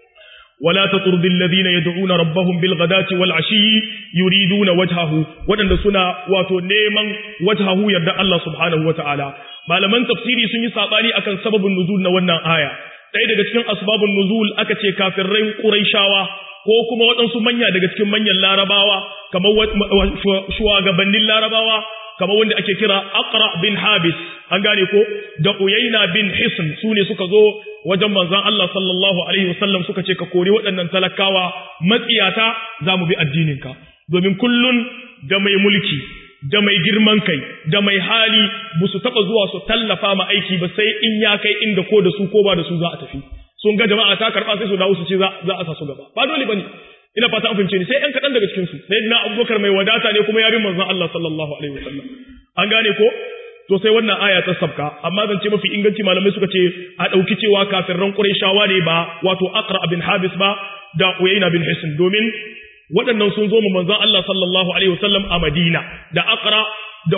ولا تطرد الذين يدعون ربهم بالغداة والعشي يريدون وجهه ودن سنا واتو نيمان وجهه يرضى الله سبحانه وتعالى malaman tafsiri sun yi sabani akan sababin nuzul na wannan aya ɗaya daga cikin asbabun nuzul aka ce kafirai quraishawa ko kuma waɗansu manya daga cikin manyan larabawa kamar shugabannin larabawa kamar wanda ake kira Aqra bin Habis an gane ko da Uyayna bin Hisn sune suka zo wajen manzon Allah sallallahu alaihi wasallam suka ce ka kore waɗannan talakawa matsiyata zamu bi addininka domin kullun da mai mulki da mai girman kai da mai hali busu taba zuwa su tallafa ma aiki ba sai in ya kai inda ko da su ko ba da su za a tafi sun ga jama'a ta karba sai su dawo su ce za a sa su gaba ba dole bane ina fata an fahimce ni sai ɗan kaɗan daga cikin su sayyidina Abubakar mai wadata ne kuma ya bi manzon Allah sallallahu alaihi wasallam an gane ko to sai wannan aya ta sabka amma zan ce mafi inganci malamai suka ce a dauki cewa kafirran Qurayshawa ne ba wato Aqra bin Habis ba da Uyayna bin Hisn domin waɗannan sun zo mu manzon Allah sallallahu alaihi wasallam a Madina da Aqra da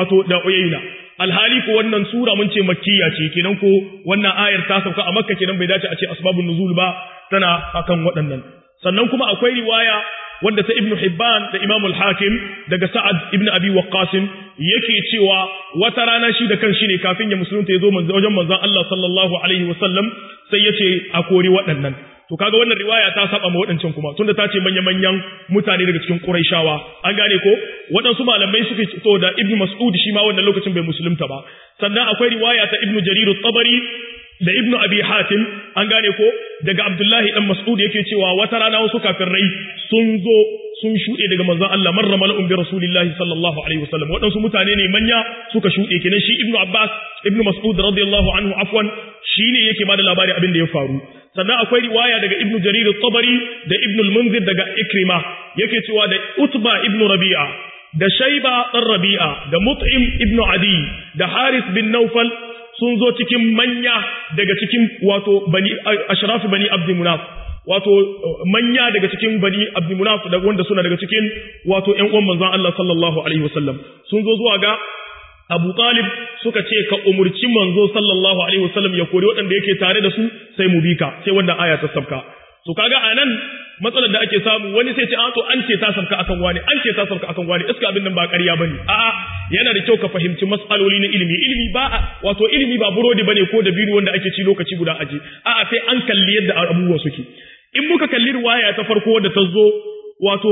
Uyayna alhali ko wannan sura mun ce makkiya ce kenan ko wannan ayar ta sauka a Makka kenan bai dace a ce asbabun nuzul ba tana akan waɗannan sannan kuma akwai riwaya wanda ta Ibn Hibban da Imam al-Hakim daga Sa'ad ibn Abi Waqqas yake cewa wata rana shi da kanshi ne kafin ya musulunta ya zo wajen manzon Allah sallallahu alaihi wasallam sai yace a kori waɗannan to kaga wannan riwaya ta saba ma waɗancan kuma tunda ta ce manyan mutane daga cikin Qurayshawa an gane ko waɗansu malamai suke to da Ibn Mas'ud shi ma wannan lokacin bai musulunta ba sannan akwai riwaya ta Ibn Jarir at-Tabari da Ibn Abi Hatim an gane ko daga Abdullahi dan Mas'ud yake cewa wata rana wasu kafirai sun zo sun shuɗe daga manzon Allah marra mal'un bi rasulillahi sallallahu alaihi wasallam waɗansu mutane ne manya suka shuɗe kenan shi Ibn Abbas Ibn Mas'ud radiyallahu anhu afwan shine yake bada labari abin da ya faru sannan akwai riwaya daga Ibn Jarir at-Tabari da Ibn al-Munzir daga Ikrima yake cewa da Utba ibn Rabi'a da Shayba dan Rabi'a da Mut'im ibn Adi da Harith bin Nawfal sun zo cikin manya daga cikin wato bani ashraf bani Abd Munaf wato manya daga cikin bani Abd Munaf da wanda suna daga cikin wato ƴan uwan manzon Allah sallallahu alaihi wasallam sun zo zuwa ga Abu Talib suka ce ka umurci manzo sallallahu alaihi wasallam ya kore waɗanda yake tare da su sai mu bika sai wannan aya ta sabka to kaga anan matsalar da ake samu wani sai ce to an ce ta sabka akan wani an ce ta sabka akan wani iska abin nan ba ƙarya bane a'a yana da kyau ka fahimci mas'aloli na ilimi ba wato ilimi ba burodi bane ko da biru wanda ake ci lokaci guda aje a'a sai an kalli yadda abubuwa suke in muka kalli riwaya ta farko da ta zo wato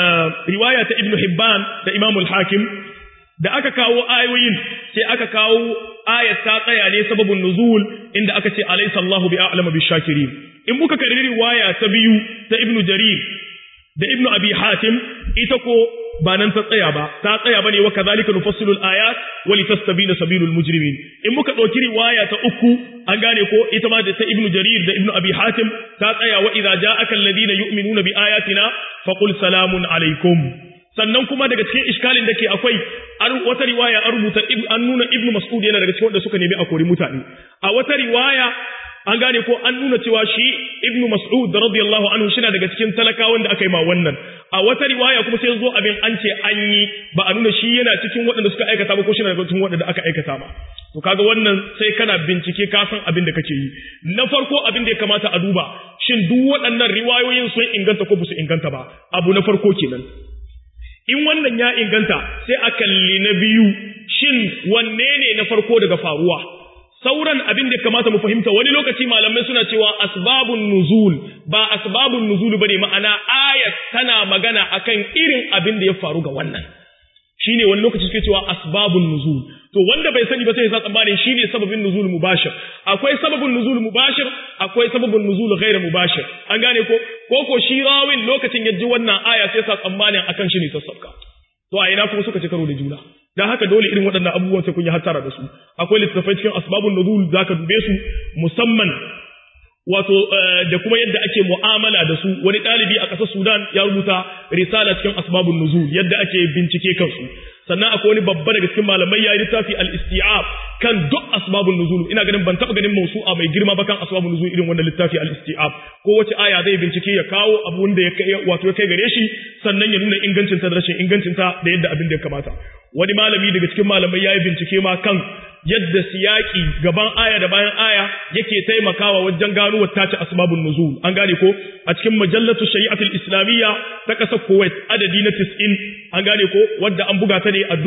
riwaya ta Ibn Hibban da Imam al-Hakim da aka kawo ayoyin sai aka kawo ayat ta tsaya ne sababun nuzul inda aka ce alaysa Allahu bi a'lamu bishakirin in muka kalli riwaya ta biyu ta Ibn Jarir da Ibn Abi Hatim ita ko ba nan ta tsaya ba ta tsaya bane wa kadhalika nufassilu al-ayat wa litastabina sabilul mujrimin in muka dauki riwaya ta uku an gane ko ita ma da ta Ibn Jarir da Ibn Abi Hatim ta tsaya wa idza ja'aka alladhina yu'minuna bi ayatina faqul salamun alaykum sannan kuma daga cikin iskalin da ke akwai wata riwaya an rubuta an nuna Ibn Mas'ud yana daga cikin wanda suka nemi a kori mutane a wata riwaya an gane ko an nuna cewa shi Ibn Mas'ud radiyallahu anhu shi daga cikin talakawan da aka yi ma wannan a wata riwaya kuma sai zo abin an ce an yi ba a nuna shi yana cikin waɗanda suka aikata ba ko shi daga cikin waɗanda aka aikata ba to kaga wannan sai kana bincike ka san abin da kake yi na farko abin da ya kamata a duba shin duk waɗannan riwayoyin sun inganta ko ba su inganta ba abu na farko kenan in wannan ya inganta sai a kalli na biyu shin wanne ne na farko daga faruwa sauran abin da kamata mu fahimta wani lokaci malamai suna cewa asbabun nuzul ba asbabun nuzul bane ma'ana ayat tana magana akan irin abin da ya faru ga wannan shine wani lokaci suke cewa asbabun nuzul to wanda bai sani ba sai ya tsammanin shine sababin nuzul mubashir akwai sababun nuzul mubashir akwai sababun nuzul ghairu mubashir an gane ko shi rawin lokacin yaji wannan aya sai ya tsammanin akan shi ne tasabka to a ina kuma suka ci karo da juna dan haka dole irin waɗannan abubuwan sai kun yi hattara da su akwai littafai cikin asbabun nuzul zaka dube su musamman wato da kuma yadda ake mu'amala da su wani ɗalibi a ƙasar Sudan ya rubuta risala cikin asbabun nuzul yadda ake bincike kansu sannan akwai wani babba daga cikin malamai ya yi littafi al-isti'ab kan duk asbabun nuzul ina ganin ban taɓa ganin mausu'a mai girma ba kan asbabun nuzul irin wannan littafi al-isti'ab ko wace aya zai bincike ya kawo abun da ya kai gare shi sannan ya nuna ingancin ta da rashin ingancin ta da yadda abin da ya kamata wani malami daga cikin malamai ya yi bincike ma kan yadda siyaki gaban aya da bayan aya yake taimakawa wajen gano wata ce asbabun nuzul an gane ko a cikin majallatu shari'atul islamiyya ta kasar Kuwait adadi na 90 an gane ko wanda an buga ta ne a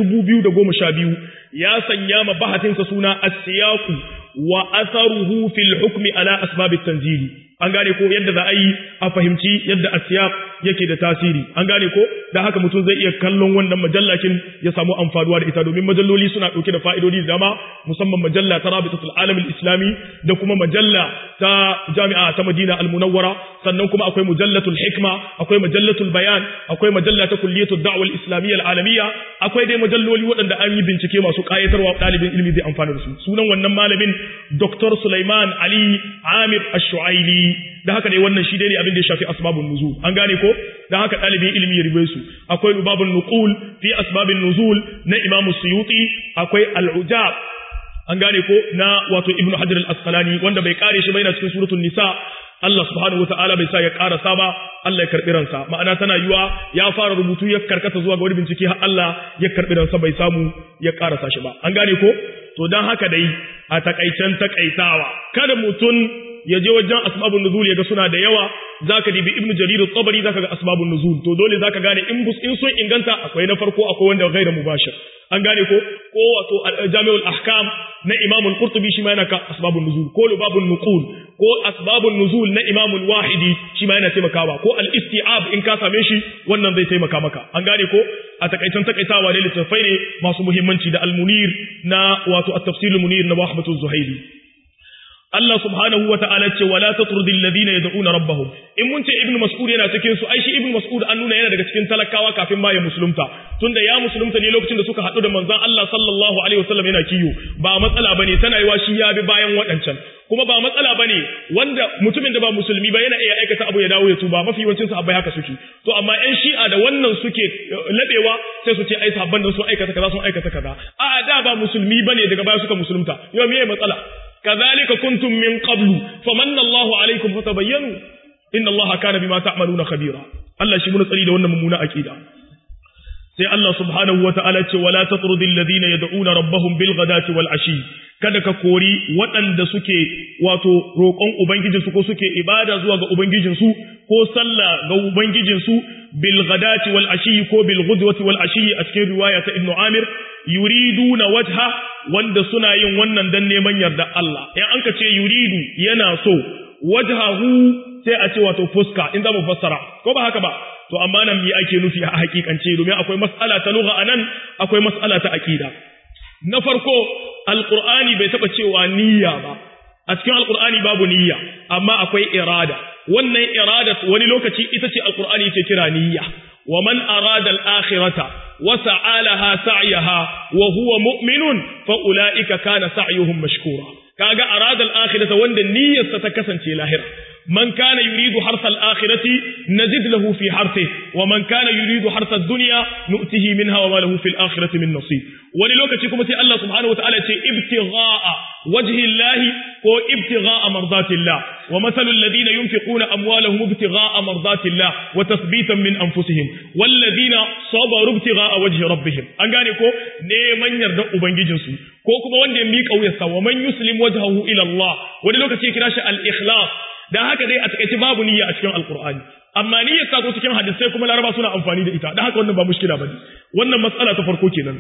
2012 ya sanya ma bahatinsa suna as-siyaqu wa atharuhu fil hukmi ala asbabit tanzili an gane ko yadda za a yi a fahimci yadda asiyaq yake da tasiri an gane ko da haka mutum zai iya kallon wannan majallakin ya samu amfanuwa da ita domin majalloli suna dauke da fa'idodi da dama musamman majalla ta Rabitatul Alam al-Islami da kuma majalla ta Jami'a ta Madina al-Munawwara sannan kuma akwai mujallatul Hikma akwai majallatul Bayan akwai majalla ta Kulliyatud Da'wa al-Islamiyya al-Alamiyya akwai dai majalloli waɗanda an yi bincike masu kayatarwa ɗalibin ilimi zai amfana da su sunan wannan malamin Dr. Sulaiman Ali Amir Ash-Shu'aili da haka dai wannan shi dai ne abin da ya shafi asbabun nuzul an gane ko da haka dalibin ilimi ya ribe su akwai rubabun nuqul fi asbabin nuzul na Imam Suyuti akwai al-Ujab an gane ko na wato Ibn Hajar al-Asqalani wanda bai kare shi ba yana cikin suratul Nisa Allah subhanahu wataala bai sa ya karasa ba Allah ya karbi ransa ma'ana tana yiwa ya fara rubutu ya karkata zuwa ga wani bincike har Allah ya karbi ransa bai samu ya karasa shi ba an gane ko to dan haka dai a takaicen takaitawa kada mutun ya je wajen asbabun nuzul yaga suna da yawa zaka dibi Ibn Jarir al-Tabari zaka ga asbabun nuzul to dole zaka gane in sun inganta akwai na farko akwai wanda ghairu mubashir an gane ko wato Jami'ul Ahkam na Imam al-Qurtubi shi ma yana ka asbabun nuzul ko lubabun nuqul ko asbabun nuzul na Imam al-Wahidi shi ma yana taimakawa ko al-isti'ab in ka same shi wannan zai taimaka maka an gane ko a takaitan takaitawa ne littafai ne masu muhimmanci da al-Munir na wato at-tafsir al-Munir na Wahbatu az-Zuhaili Allah subhanahu wa ta'ala ce wala tatrudil ladina yad'una rabbahum in mun ce Ibn Mas'ud yana cikin su ai shi Ibn Mas'ud an nuna yana daga cikin talakawa kafin ma ya musulunta tunda ya musulunta ne lokacin da suka hadu da manzon Allah sallallahu alaihi wasallam yana kiyo ba matsala bane tana yiwa shi ya bi bayan wadancan kuma ba matsala bane wanda mutumin da ba musulmi ba yana iya aikata abu ya dawo ya tuba mafi yawancin sahabbai haka suke to amma ƴan shi'a da wannan suke labewa sai su ce ai sahabban nan sun aikata kaza a da ba musulmi bane daga baya suka musulunta yau me matsala كذلك كنتم من قبل فمن الله عليكم فتبينوا إن الله كان بما تعملون خبيرا الله شي mun tsari da wannan mummuna akida sai Allah subhanahu wataala ce wala tatrudil ladina yad'una rabbahum bil ghadati wal ashi kada ka kori waɗanda suke wato roƙon ubangijinsu ko suke ibada zuwa ga ubangijinsu ko sallah ga ubangijinsu bil ghadati wal ashi ko bil ghudwati wal ashi a cikin riwaya ta Ibn Amir yuriduna wajha wanda suna yin wannan dan neman yarda Allah in an ka ce yuridu yana so wajhahu sai a ce wato fuska in za mu fassara ko ba haka ba to amma nan me ake nufi a hakikance domin akwai mas'ala ta lugha anan akwai mas'ala ta aqida na farko alqur'ani bai taba cewa niyya ba a cikin alqur'ani babu niyya amma akwai irada wannan irada wani lokaci ita ce alqur'ani yake kira niyya wa man arada al-akhirata wa sa'alaha sa'yaha wa huwa mu'minun fa ulaika kana sa'yuhum mashkura kaga arada al-akhirata wanda niyyarsa ta kasance lahira man kana yuridu harsa al-akhirati nazid lahu fi harsihi wa man kana yuridu harsa ad-dunya nu'tihi minha wa ma lahu fil akhirati min nasib wani lokaci kuma sai Allah subhanahu wa ta'ala ce ibtigha'a wajhi Allah ko ibtigha'a mardati Allah wa mathalu alladhina yunfiquna amwalahum ibtigha'a mardati Allah wa tathbitan min anfusihim wal ladina sabaru ibtigha'a wajhi rabbihim an gane ko neman yardan ubangijinsu ko kuma wanda ya miƙa wuyarsa wa man yuslim wajhahu ila Allah wani lokaci ya kira shi al-ikhlas dan haka dai a takeice babu niyya a cikin alqur'ani amma niyyar ta zo cikin hadisai kuma laraba suna amfani da ita dan haka wannan ba mushkila bane wannan mas'ala ta farko kenan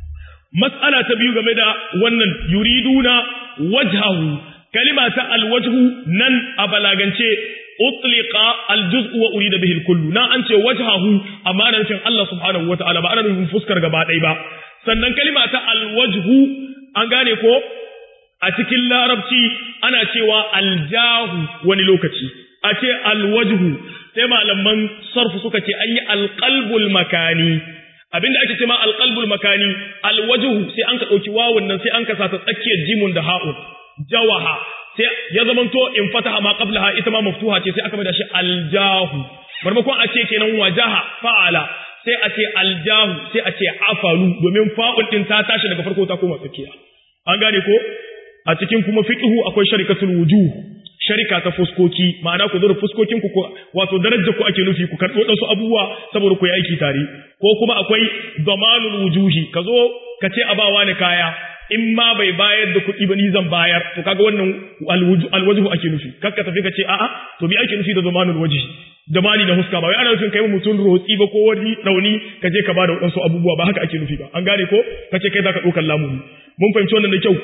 mas'ala ta biyu game da wannan yuriduna wajhahu kalima ta alwajhu nan a balagance utliqa aljuz'u wa urida bihi alkullu na an ce wajhahu amma da nufin Allah subhanahu wataala ba ana nufin fuskar gaba ɗaya ba sannan kalima ta alwajhu an gane ko a cikin larabci ana cewa aljahu wani lokaci a ce alwajhu sai malaman sarfu suka ce an yi alqalbul makani abinda ake ce ma alqalbul makani alwajhu sai an ka dauki wawun nan sai an ka sa ta tsakiyar jimun da ha'un jawaha sai ya zamanto in fataha ma qablaha ita ma maftuha ce sai aka mai da shi aljahu marmakon a ce kenan wajaha fa'ala sai a ce aljahu sai a ce afalu domin fa'ul din ta tashi daga farko ta koma tsakiya an gane ko a cikin kuma fiqhu akwai sharikatul wujuh sharika ta fuskoki ma'ana ku zura fuskokin ku wato darajar ku ake nufi ku karɓo dan su abubuwa saboda ku yi aiki tare ko kuma akwai damanul wujuhi kazo ka ce abawa ne kaya in ma bai bayar da kuɗi ba ni zan bayar to kaga wannan alwajhu ake nufi kakka tafi ka ce a'a to bi ake nufi da zamanul wajhi damani da huska ba wai ana nufin kai mutum rotsi ba ko wani rauni ka je ka bada wadansu abubuwa ba haka ake nufi ba an gane ko kace kai zaka ɗaukar lamuni mun fahimci wannan da kyau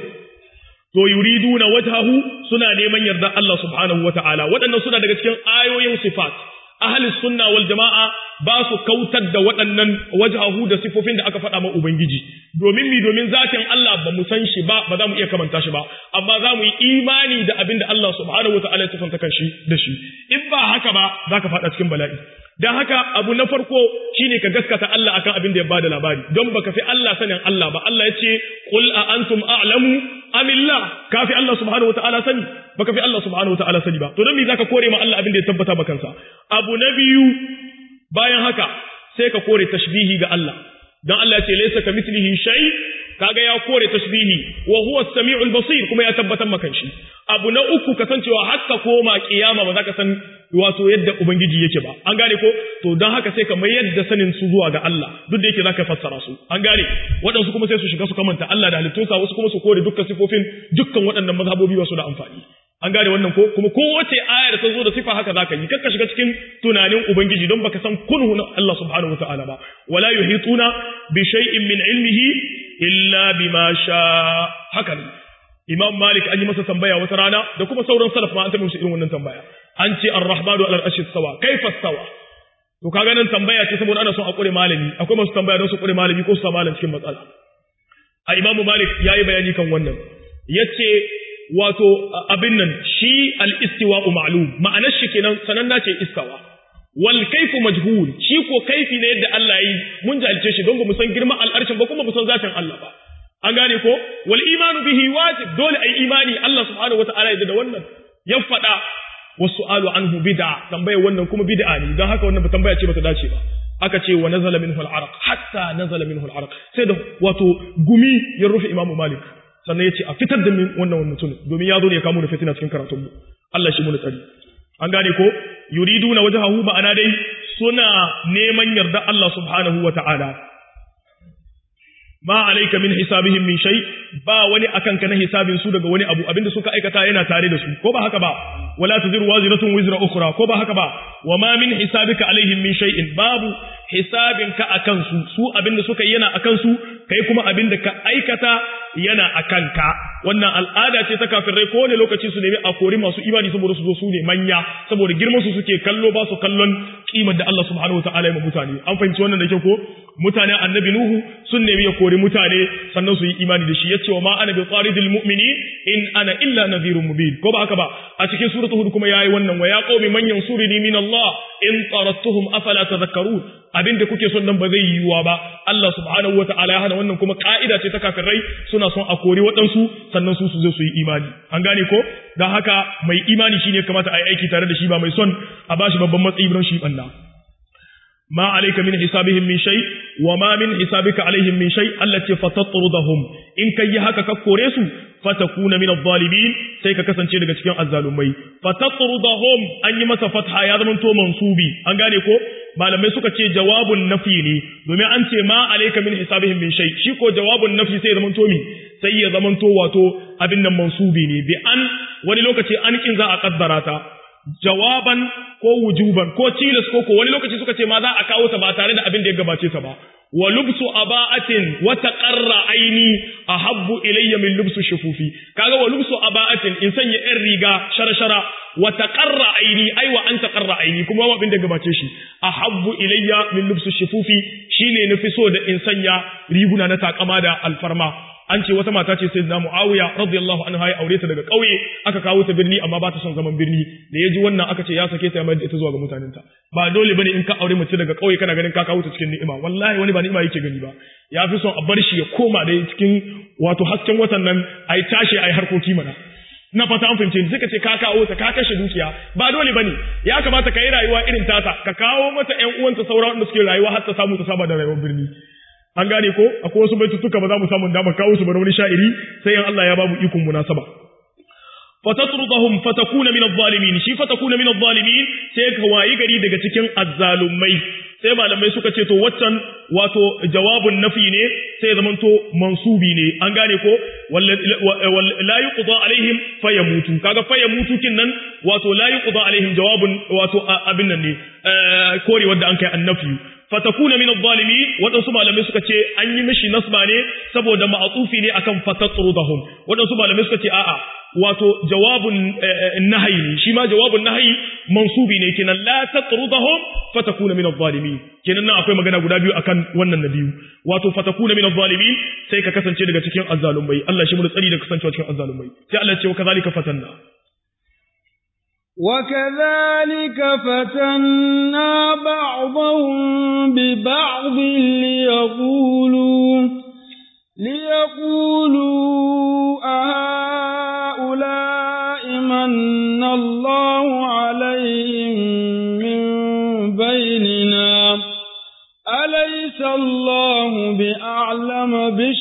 to yuriduna wajhahu suna neman yarda Allah subhanahu wata'ala waɗannan suna daga cikin ayoyin sifat ahli sunna wal jama'a ba su kautar da waɗannan wajhahu da sifofin da aka faɗa ma ubangiji domin zatin Allah ba mu san shi ba za mu iya kamanta shi ba amma za mu yi imani da abin da Allah subhanahu wata'ala ya sifanta kanshi da shi in ba haka ba za ka faɗa cikin bala'i dan haka abu na farko shine ka gaskata Allah akan abin da ya bada labari don baka fi Allah sanin Allah ba Allah ya ce qul a antum a'lamu amillah kafi Allah subhanahu wataala sani baka fi Allah subhanahu wataala sani ba to dan me zaka kore ma Allah abin da ya tabbata maka kansa abu na biyu bayan haka sai ka kore tashbihi ga Allah dan Allah ya ce laysa kamithlihi shay kaga ya kore tashbihi wa huwa as-sami'ul basir kuma ya tabbatar maka shi abu na uku kasancewa hakka koma kiyama ba za ka san wato yadda ubangiji yake ba an gane ko to dan haka sai ka mai yadda sanin su zuwa ga Allah duk da yake zaka fassara su an gane waɗansu kuma sai su shiga su kamanta Allah da halittunsa wasu kuma su kore dukkan sifofin dukkan waɗannan mazhabobi wasu da amfani an gane wannan ko kuma kowace ayar ta zo da sifa haka zaka yi kakka shiga cikin tunanin ubangiji don baka san kunhu na Allah subhanahu wataala ba wala yuhituna bi shay'in min ilmihi illa bima sha haka ne Imam Malik an yi masa tambaya wata rana da kuma sauran salaf ma an taɓa musu irin wannan tambaya an ce ar-rahmanu ala al-arshi sawa kaifa sawa to kaga nan tambaya ce saboda ana son a kure malami akwai masu tambaya don su kure malami ko su sa malam cikin matsala a Imam Malik yayi bayani kan wannan yace wato abin nan shi al-istiwa'u ma'lum ma'anar shi kenan sananna ce istawa wal kayfu majhul shi ko kaifi ne yadda Allah yi mun jalce shi don ba mu san girman al-arshin ba kuma mu san zatin Allah ba an gane ko wal imanu bihi wajib dole ai imani Allah subhanahu wataala yadda da wannan ya fada wasu'alu anhu bid'a tambaya wannan kuma bid'a ne dan haka wannan tambaya ce bata dace ba aka ce wa nazala minhu al-araq hatta nazala minhu al-araq sai da wato gumi ya rufe Imam Malik sannan ya ce a fitar da wannan mutum domin ya zo ne ya kamo da fitina cikin karatun mu Allah shi mu da tsari an gane ko yuriduna wajhahu ma'ana dai suna neman yarda Allah subhanahu wataala ma alayka min hisabihim min shay ba wani akan ka na hisabin su daga wani abu abinda suka aikata yana tare da su ko ba haka ba wala taziru waziratun wizra ukhra ko ba haka ba wa ma min hisabika alaihim min shay'in babu hisabin ka akan su abinda suka yi yana akan su kai kuma abinda ka aikata yana akan ka wannan al'ada ce ta kafirai ko ne lokaci su nemi a kori masu imani saboda su zo su ne manya saboda girman su suke kallo ba su kallon kimar da Allah subhanahu wataala ya mutane an fahimci wannan da ke ko mutane annabi nuhu sun nemi ya kori mutane sannan su yi imani da shi yace wa ma ana bi qaridil mu'mini in ana illa nadhirun mubin ko ba haka ba a cikin suratul hud kuma yayi wannan wa ya qaumi man yansuruni min Allah in tarattuhum afala tadhakkarun abinda kuke son nan ba zai yiwuwa ba Allah subhanahu wataala ya hana wannan kuma ka'ida ce ta kafirai suna son a kori waɗansu sannan su zo su yi imani an gane ko dan haka mai imani shine kamata a yi aiki tare da shi ba mai son a bashi babban matsayi don shi banna ما عليك من حسابهم من شيء وما من حسابك عليهم من شيء التي فتطردهم إن كي هكا كوريسو فتكون من الظالمين سيكا كسن شيء daga cikin azzalumai fatatrudahum an yi masa fatha ya zama to mansubi an gane ko malamai suka ce jawabun nafi ne domin an ce ma alayka min hisabihim min shay shi ko jawabun nafi sai ya zama to mi sai ya zama to wato abin nan mansubi ne bi an wani lokaci an kin za a kaddara ta jawaban ko wujuban ko tilas ko wani lokaci suka ce ma za a kawo ta ba tare da abin da ya gabace ta ba wa lubsu aba'atin wa taqarra aini ahabbu ilayya min lubsu shufufi kaga wa lubsu aba'atin in sanya ɗan riga sharashara wa taqarra aini ai wa an taqarra aini kuma abin da gabace shi ahabbu ilayya min lubsu shufufi shine nafi so da in sanya riguna na takama da alfarma an ce wata mata ce sayyidina Muawiya radiyallahu anhu ya aure ta daga kauye aka kawo ta birni amma ba ta son zaman birni da yaji wannan aka ce ya sake ta mai da ita zuwa ga mutanenta ba dole bane in ka aure mace daga kauye kana ganin ka kawo ta cikin ni'ima wallahi wani ba ni'ima yake gani ba ya fi son a bar shi ya koma da cikin wato hasken watan nan ai tashi ai harkoki mana na fata an fahimce ni suka ce ka kawo ta ka kashe dukiya ba dole bane ya kamata ka yi rayuwa irin tata ka kawo mata ƴan uwanta sauran wanda suke rayuwa har ta samu ta saba da rayuwar birni an gane ko akwai wasu baitutuka ba za mu samu damar kawo su ba wani sha'iri sai in Allah ya babu ikon munasaba fatatrudahum fatakuna min adh-dhalimin shi fatakuna min adh-dhalimin sai ka wayi gari daga cikin azzalumai sai malamai suka ce to waccan wato jawabun nafi ne sai zaman to mansubi ne an gane ko la yuqda alaihim fayamutu kaga fayamutu kinnan wato la yuqda alaihim jawabun wato abin nan ne kore wanda an kai annafi fatakuna min adh-dhalimin wadansu malamai suka ce an yi mishi nasba ne saboda ma'atufi ne akan fatatrudahum wadansu malamai suka ce a'a wato jawabun nahyi ne shi ma jawabun nahyi mansubi ne kenan la tatrudahum fatakuna min adh-dhalimin kenan nan akwai magana guda biyu akan wannan na biyu wato fatakuna min adh-dhalimin sai ka kasance daga cikin azzalumai Allah shi mu tsari da kasancewa cikin azzalumai sai Allah ya ce wa kazalika fatanna وكذلك فتنا بعضهم ببعض ليقولوا أهؤلاء من الله عليهم من بيننا أليس الله بأعلم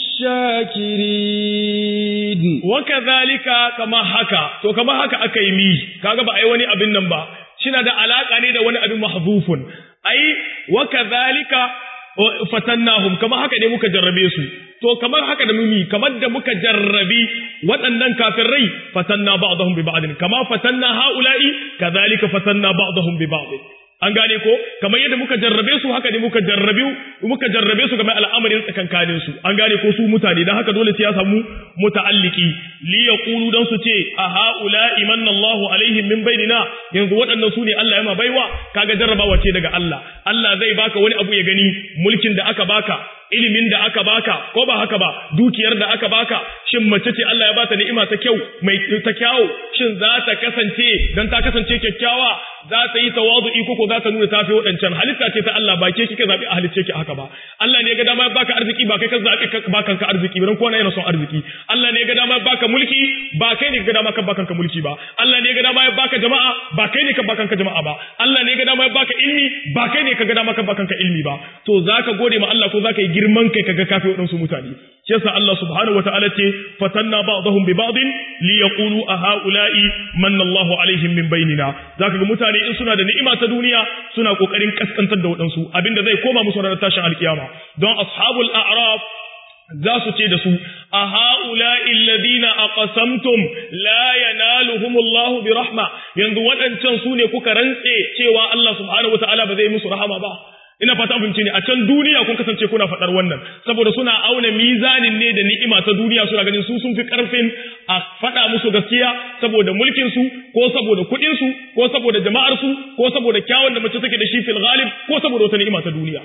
بالشاكرين وكذلك كما haka aka yi mi kaga ba ai wani abin nan ba shina da alaka ne da wani abin mahzufun ai wakadhalika fatannahum kama haka ne muka jarrabe su to kamar haka da mumi kamar da muka jarrabi waɗannan kafirai fatanna ba'dahum bi ba'd kama fatanna haula'i kadhalika fatanna ba'dahum bi ba'd an gane ko kamar yadda muka jarrabe su haka ne muka jarrabe su game al'amarin tsakankanin su an gane ko su mutane dan haka dole sai ya samu muta'alliki li yaqulu dan su ce a haula imanna Allahu alaihim min bainina yanzu waɗannan su ne Allah ya ma baiwa kaga jarrabawa ce daga Allah Allah zai baka wani abu ya gani mulkin da aka baka ilimin da aka baka ko ba haka ba dukiyar da aka baka shin mace ce Allah ya bata ni'ima ta kyau mai ta kyawu shin za ta kasance dan ta kasance kyakkyawa za ta yi tawazu'i ko za ta nuna tafi wadancan halitta ce ta Allah ba ke kike zabi a halicce ki haka ba Allah ne ya ga dama ya baka arziki ba kai ka zabi ba kanka arziki ba dan ko na yana son arziki Allah ne ya ga dama ya baka mulki ba kai ne ka ga dama ka baka kanka mulki ba Allah ne ya ga dama ya baka jama'a ba kai ne ka baka kanka jama'a ba Allah ne ya ga dama ya baka ilmi ba kai ne ka ga dama ka baka kanka ilmi ba to zaka gode ma Allah ko zaka yi girman kai kaga kafi wadansu mutane shi yasa Allah subhanahu wataala ce fatanna ba'dahum bi ba'd li yaqulu a haula'i manna Allahu alaihim min bainina zaka ga mutane in suna da ni'ima ta duniya suna kokarin kaskantar da wadansu abinda zai koma musu ranar tashin alkiyama don ashabul a'raf za su ce da su a haula'i alladhina aqasamtum la yanaluhumullahu bi rahma yanzu wadancan su ne kuka rantse cewa Allah subhanahu wataala ba zai musu rahama ba ina fata abinci ne a can duniya kun kasance kuna faɗar wannan saboda suna auna mizanin ne da ni'ima ta duniya suna ganin su sun fi karfin a faɗa musu gaskiya saboda mulkin su ko saboda kuɗin su ko saboda jama'ar su ko saboda kyawun da mace take da shi fil ghalib ko saboda wata ni'ima ta duniya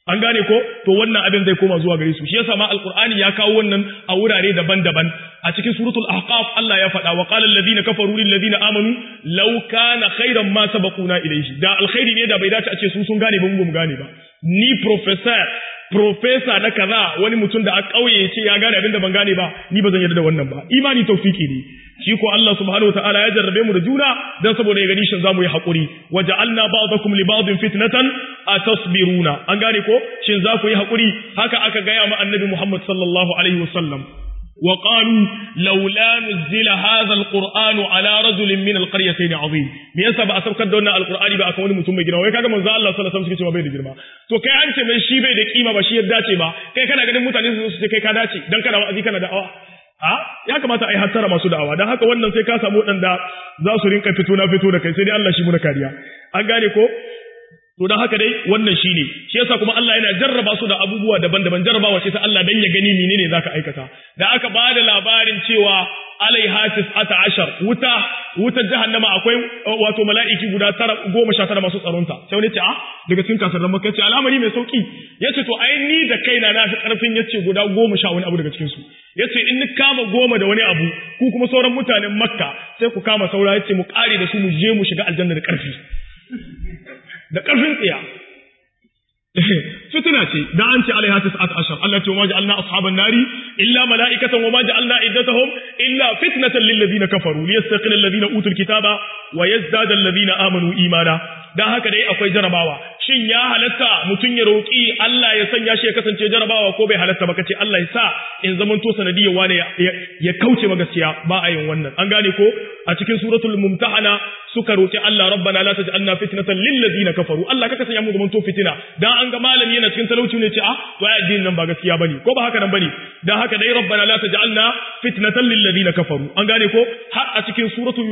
an gane ko to wannan abin zai koma zuwa gare su shi yasa ma alqur'ani ya kawo wannan a wurare daban-daban a cikin suratul ahqaf Allah ya faɗa wa qala alladhina kafaru lil ladina amanu law kana khairan ma sabaquna ilayhi da alkhairi ne da bai dace a ce su sun gane ba mu gane ba ni professor na kaza wani mutum da a kauye ya ce ya gane abin da ban gane ba ni ba zan yarda da wannan ba imani tawfiki ne shi ko Allah subhanahu wataala ya jarrabe mu da juna dan saboda ya gani shin zamu yi hakuri waja'alna ba'dakum li ba'din fitnatan atasbiruna an gane ko shin za ku yi hakuri haka aka gaya ma annabi Muhammad sallallahu alaihi wasallam wa qalu laula nuzila hadha alqur'anu ala rajulin min alqaryatayn azim me yasa ba a saukar da wannan alqur'ani ba akan wani mutum mai girma wai kaga manzo Allah sallallahu alaihi wasallam suke cewa bai da girma to kai an ce mai shi bai da kima ba shi ya dace ba kai kana ganin mutane su ce kai ka dace dan kana wa'azi kana da'awa ya kamata a yi hattara masu da'awa don haka wannan sai ka samu waɗanda za su rinka fito na fito da kai sai dai Allah shi muna kariya an gane ko to don haka dai wannan shine shi yasa kuma Allah yana jarraba su da abubuwa daban-daban jarrabawa ce ta Allah dan ya gani menene zaka aikata da aka bada labarin cewa alaiha 19 wuta jahannama akwai wato mala'iki guda 19 masu tsaronta sai wani ce daga cikin kasarar makka ce al'amari mai sauki yace to ai ni da kaina na fi karfin yace guda 10 wani abu daga cikin su yace in ni kama 10 da wani abu ku kuma sauran mutanen makka sai ku kama saura yace mu kare da su mu je mu shiga aljanna da karfi da karfin tsiya fitina ce dan an ce alaiha 19 Allah ce wa ja'alna ashaban nari illa mala'ikatan wa ma ja'alna iddatahum illa fitnatan lil ladina kafaru liyastaqila alladhina utul kitaba wa yazdada alladhina amanu imana dan haka dai akwai jarabawa shin ya halatta mutun ya roki Allah ya sanya shi ya kasance jarabawa ko bai halatta ba kace Allah ya sa in zaman to sanadiyar wane ya kauce ma gaskiya ba a yin wannan an gane ko a cikin suratul mumtahana suka roki Allah rabbana la taj'alna fitnatan lil ladina kafaru Allah kaka sanya mu zaman to fitina dan an ga malami yana cikin talauci ne ce to ai addinin nan ba gaskiya bane ko ba haka nan bane dan haka dai rabbana la taj'alna fitnatan lil ladina kafaru an gane ko har a cikin suratul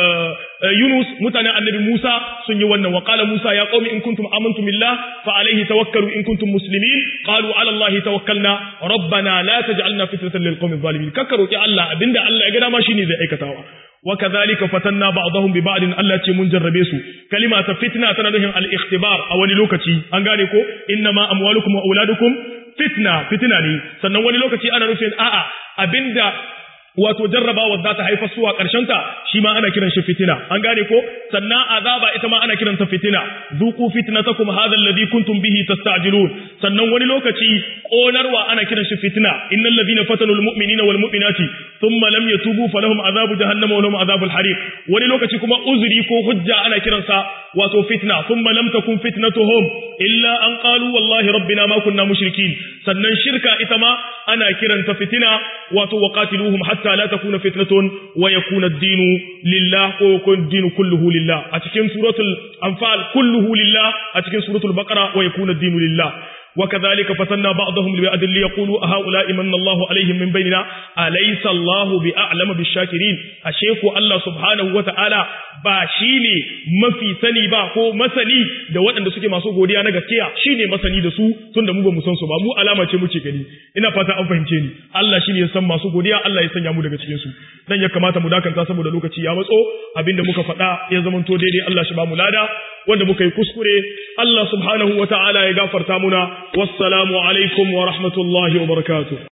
Yunus mutanen annabi Musa sun yi wannan wa qala Musa ya qaumi in kuntum amantum billah fa alayhi tawakkalu in kuntum muslimin qalu ala Allah tawakkalna rabbana la taj'alna fitnatan lil qawmi zalimin kaka roki Allah abinda Allah ya ga dama shine zai aikatawa وكذلك فتنا بعضهم ببعض الله ce mun jarrabe su kalima ta fitna tana nufin al-ikhtibar a wani lokaci an gane ko innama amwalukum wa auladukum fitna ne sannan wani lokaci ana nufin abinda wato jarrabawa za ta haifar suwa karshen ta shi ma ana kiran shi fitina an gane ko sannan azaba ita ma ana kiran ta fitina zuqu fitnatakum hadha alladhi kuntum bihi tasta'jilun sannan wani lokaci konarwa ana kiran shi fitina innal ladhina fatanu almu'minina wal mu'minati thumma lam yatubu falahum azabu jahannama wa lahum azabul hariq wani lokaci kuma uzuri ko hujja ana kiran sa wato fitna thumma lam takun fitnatuhum illa an qalu wallahi rabbina ma kunna mushrikin sannan shirka ita ma ana kiranta fitina wato waqatiluhum hatta la takuna fitnatun wa yakuna ad-dinu lillah ko yakuna ad-dinu kulluhu lillah a cikin suratul anfal kulluhu lillah a cikin suratul baqara wa yakuna ad-dinu lillah وكذلك فتنا بعضهم لبعض ليقولوا هؤلاء من الله عليهم من بيننا أليس الله بأعلم بالشاكرين أشيكو الله سبحانه وتعالى باشيني mafi sani ba ko masani da waɗanda suke masu godiya na gaskiya shine masani da su tunda mu ba mu san su ba mu alama ce muke gani ina fata an fahimce ni Allah shine ya san masu godiya Allah ya sanya mu daga cikin su dan ya kamata mu dakanta saboda lokaci ya matso abinda muka faɗa ya zamanto daidai Allah shi ba mu lada wanda muka yi kuskure Allah subhanahu wataala ya gafarta muna wassalamu alaikum wa rahmatullahi wa barakatuh